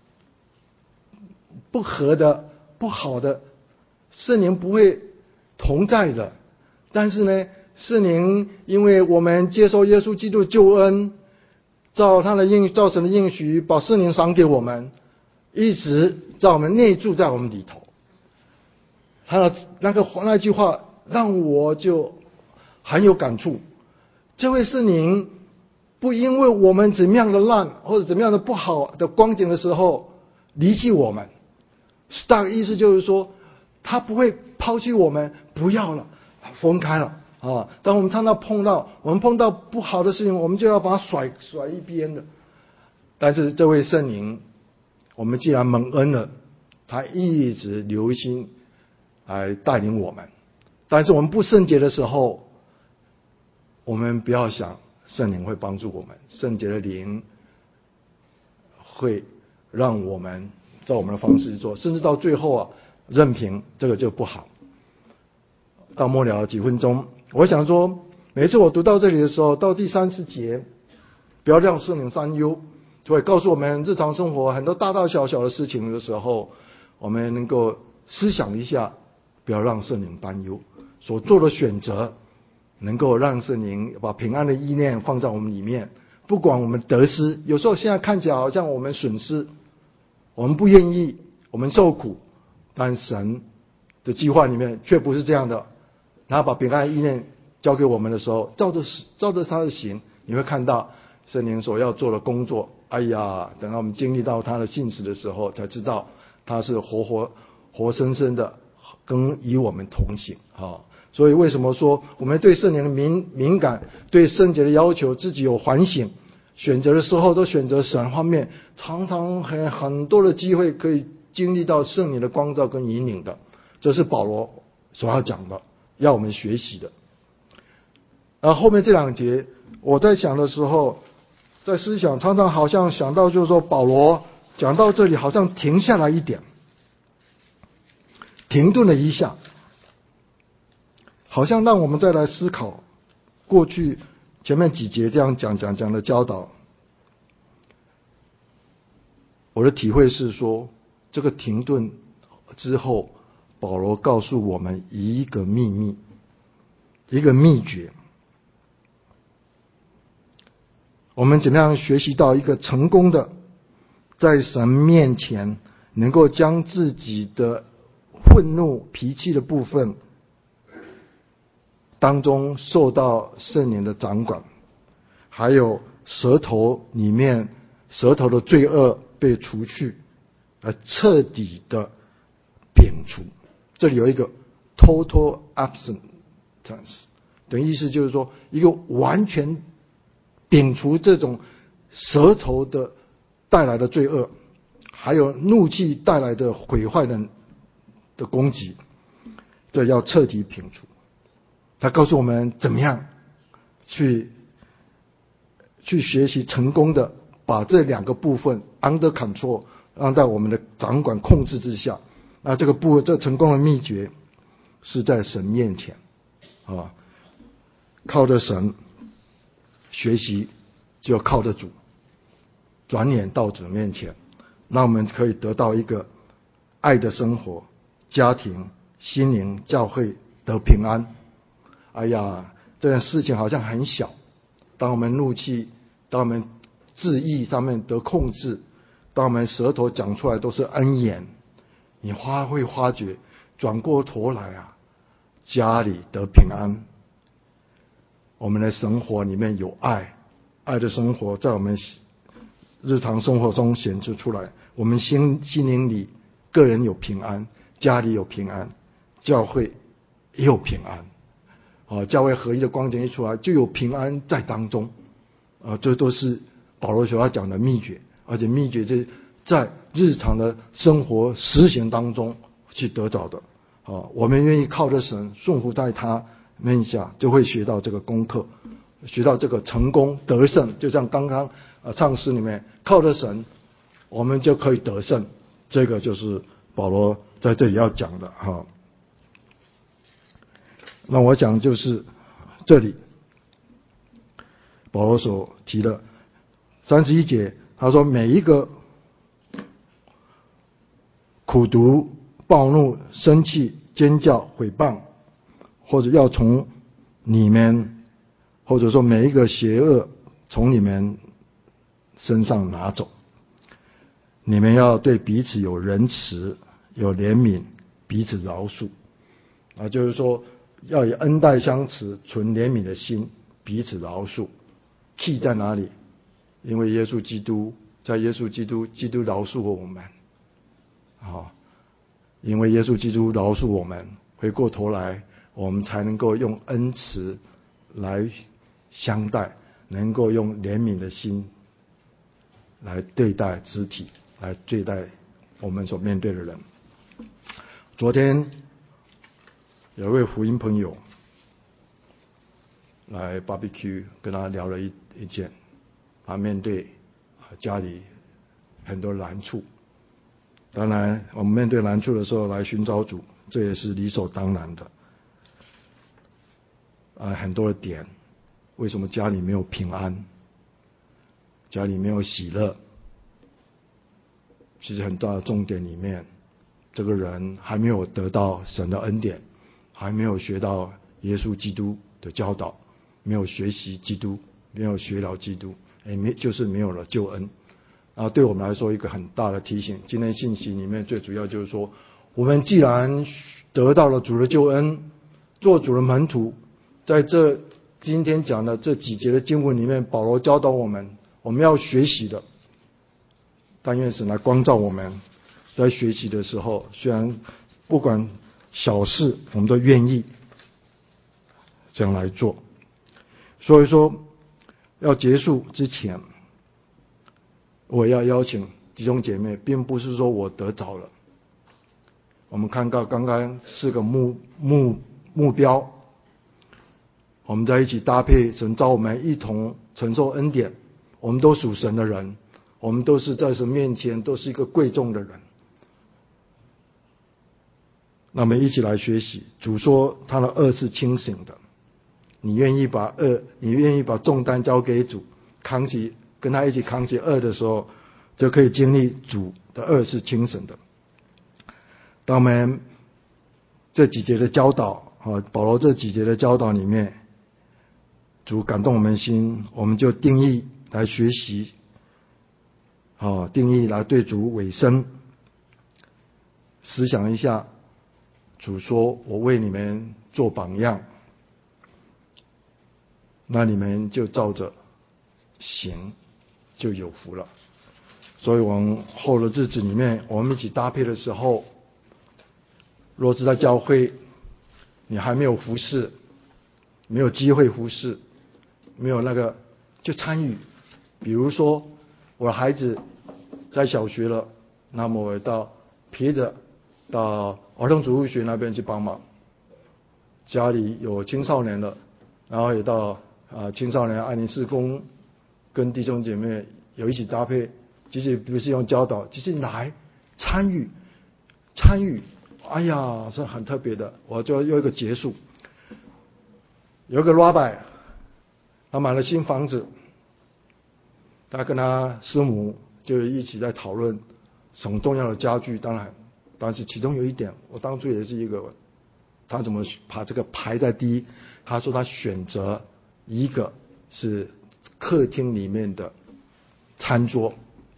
不合的、不好的，圣灵不会同在的。但是呢，圣灵因为我们接受耶稣基督的救恩，照他的应照神的应许，把圣灵赏给我们，一直在我们内住在我们里头。他的那个那句话让我就很有感触。这位圣灵不因为我们怎么样的烂或者怎么样的不好的光景的时候离弃我们。Stuck 意思就是说，他不会抛弃我们，不要了，分开了啊。当我们常常碰到我们碰到不好的事情，我们就要把它甩甩一边的。但是这位圣灵，我们既然蒙恩了，他一直留心来带领我们。但是我们不圣洁的时候，我们不要想圣灵会帮助我们，圣洁的灵会让我们照我们的方式做，甚至到最后啊，任凭这个就不好。到末了几分钟，我想说，每次我读到这里的时候，到第三十节，不要让圣灵担忧，就会告诉我们日常生活很多大大小小的事情的时候，我们能够思想一下，不要让圣灵担忧，所做的选择能够让圣灵把平安的意念放在我们里面，不管我们得失，有时候现在看起来好像我们损失，我们不愿意，我们受苦，但神的计划里面却不是这样的。然后把平安的意念交给我们的时候，照着照着他的行，你会看到圣灵所要做的工作。哎呀，等到我们经历到他的信实的时候，才知道他是活活活生生的跟与我们同行啊！所以为什么说我们对圣灵的敏敏感，对圣洁的要求，自己有反省，选择的时候都选择神方面，常常很很多的机会可以经历到圣灵的光照跟引领的，这是保罗所要讲的，要我们学习的。然后后面这两节我在想的时候，在思想常常好像想到，就是说保罗讲到这里好像停下来一点，停顿了一下，好像让我们再来思考过去前面几节这样讲讲讲的教导。我的体会是说，这个停顿之后，保罗告诉我们一个秘密，一个秘诀，我们怎么样学习到一个成功的在神面前能够将自己的愤怒脾气的部分当中受到圣灵的掌管，还有舌头里面舌头的罪恶被除去，而彻底的摒除。这里有一个 total absence， 等于意思就是说一个完全摒除这种舌头的带来的罪恶，还有怒气带来的毁坏的的攻击，这要彻底摒除。他告诉我们怎么样去去学习成功的把这两个部分 under control， 让在我们的掌管控制之下。那这个部这成功的秘诀是在神面前啊，靠着神学习，就靠着主，转眼到主面前，让我们可以得到一个爱的生活，家庭、心灵、教会得平安。哎呀，这件事情好像很小，当我们怒气，当我们字意上面得控制，当我们舌头讲出来都是恩言，你花会发觉转过头来啊，家里得平安，我们的生活里面有爱，爱的生活在我们日常生活中显示出来，我们心心灵里个人有平安，家里有平安，教会也有平安啊，教会合一的光景一出来，就有平安在当中啊，这都是保罗所要讲的秘诀，而且秘诀是在日常的生活实行当中去得着的啊。我们愿意靠着神顺服在他面下，就会学到这个功课，学到这个成功得胜。就像刚刚呃唱诗里面，靠着神，我们就可以得胜。这个就是保罗在这里要讲的哈。那我讲就是这里保罗所提的三十一节，他说每一个苦毒、暴怒、生气、尖叫、毁谤，或者要从你们，或者说每一个邪恶从你们身上拿走。你们要对彼此有仁慈，有怜悯，彼此饶恕啊，就是说要以恩待相持，存怜悯的心，彼此饶恕。key 在哪里？因为耶稣基督，在耶稣基督，基督饶恕过我们啊，因为耶稣基督饶恕我们，回过头来，我们才能够用恩慈来相待，能够用怜悯的心来对待肢体，来对待我们所面对的人。昨天有一位福音朋友来 barbecue， 跟他聊了一一件，他面对家里很多难处。当然，我们面对难处的时候来寻找主，这也是理所当然的。啊，很多的点，为什么家里没有平安？家里没有喜乐？其实很大的重点里面，这个人还没有得到神的恩典，还没有学到耶稣基督的教导，没有学习基督，没有学了基督，哎，没就是没有了救恩。然后对我们来说一个很大的提醒，今天信息里面最主要就是说，我们既然得到了主的救恩，做主的门徒，在这今天讲的这几节的经文里面，保罗教导我们，我们要学习的。但愿神来光照我们，在学习的时候，虽然不管小事，我们都愿意这样来做。所以说，要结束之前，我要邀请弟兄姐妹，并不是说我得着了。我们看到刚刚四个目目目标，我们在一起搭配，神召我们一同承受恩典。我们都属神的人，我们都是在神面前都是一个贵重的人。那我们一起来学习。主说他的恶是清醒的，你愿意把恶，你愿意把重担交给主，扛起，跟他一起扛起恶的时候，就可以经历主的恶是清醒的。当我们这几节的教导啊，保罗这几节的教导里面，主感动我们心，我们就定义来学习，啊，定义来对主委身。思想一下，主说我为你们做榜样，那你们就照着行，就有福了。所以我们后的日子里面，我们一起搭配的时候，若是在教会你还没有服侍，没有机会服侍，没有那个就参与。比如说我的孩子在小学了，那么我到别的到儿童主日学那边去帮忙。家里有青少年了，然后也到啊、呃、青少年爱灵事工，跟弟兄姐妹有一起搭配，即使不是用教导，即使来参与参与，哎呀，是很特别的。我就有一个结束，有一个 rabbi， 他买了新房子，他跟他师母就一起在讨论什么重要的家具。当然，但是其中有一点，我当初也是一个，他怎么把这个排在第一？他说他选择一个是客厅里面的餐桌，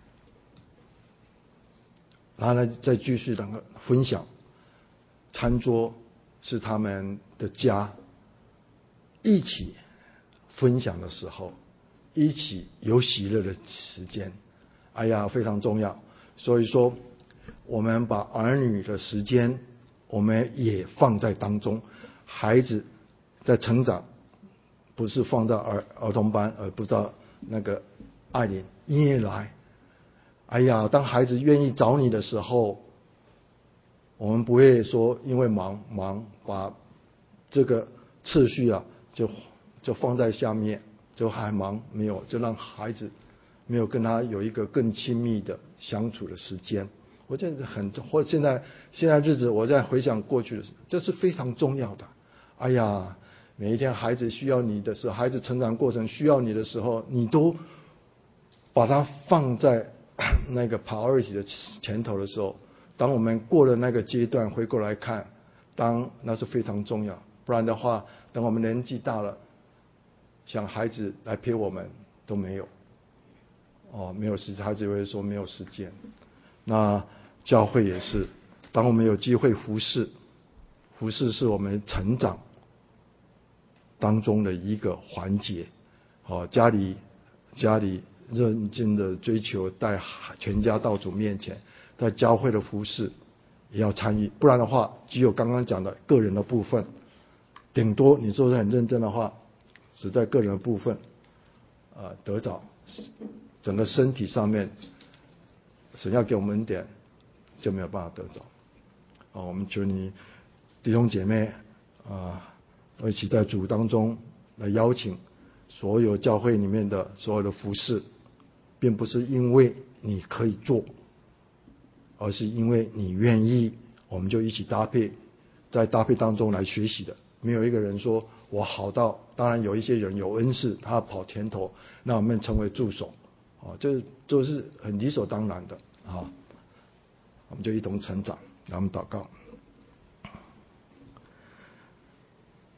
然后呢再继续两个分享。餐桌是他们的家，一起分享的时候，一起有喜乐的时间，哎呀，非常重要。所以说，我们把儿女的时间，我们也放在当中。孩子在成长，不是放在儿儿童班，而不到那个爱灵音乐来。哎呀，当孩子愿意找你的时候，我们不会说因为忙忙把这个次序啊就就放在下面，就还忙没有，就让孩子没有跟他有一个更亲密的相处的时间。我觉得很，或现在现在日子，我在回想过去的事，这是非常重要的。哎呀，每一天孩子需要你的时候，孩子成长过程需要你的时候，你都把它放在那个 priority 的前头的时候，当我们过了那个阶段回过来看，当那是非常重要。不然的话，等我们年纪大了，想孩子来陪我们都没有，哦，没有时间，孩子会说没有时间。那教会也是，当我们有机会服侍，服侍是我们成长当中的一个环节。哦，家里家里认真的追求带全家到主面前，在教会的服侍也要参与，不然的话，只有刚刚讲的个人的部分，顶多你做得很认真的话，只在个人的部分，呃，得着整个身体上面，神要给我们恩典，就没有办法得着。啊，我们求你弟兄姐妹啊，一起在主当中来邀请所有教会里面的所有的服事，并不是因为你可以做，而是因为你愿意，我们就一起搭配，在搭配当中来学习的。没有一个人说我好到，当然有一些人有恩赐，他跑前头，那我们成为助手，啊，这这是很理所当然的啊。我们就一同成长，让我们祷告。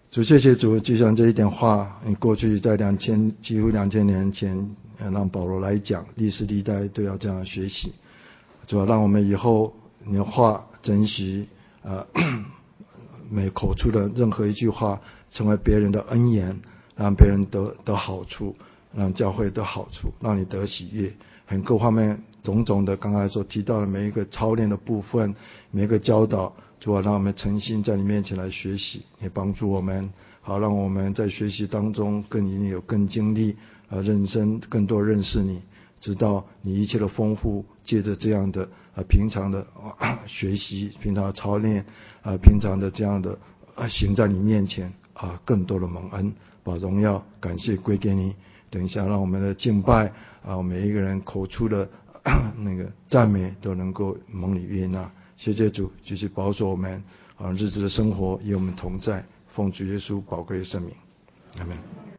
主，谢谢主，就像这一点话，你过去在两千几乎两千年前，让保罗来讲，历史历代都要这样学习。主要让我们以后你的话珍惜，呃，每口出的任何一句话，成为别人的恩言，让别人得得好处，让教会得好处，让你得喜悦。很各方面种种的，刚才所提到的每一个操练的部分，每一个教导，主要让我们诚心在你面前来学习，也帮助我们，好让我们在学习当中更一定有更经历，呃，认真更多认识你，知道你一切的丰富，借着这样的呃平常的、呃、学习，平常的操练，呃平常的这样的呃行在你面前啊、呃，更多的蒙恩，把荣耀感谢归给你。等一下，让我们的敬拜啊，每一个人口出的那个赞美都能够蒙你悦纳。谢谢主，继续保守我们啊日子的生活与我们同在，奉主耶稣宝贵的圣名，阿们。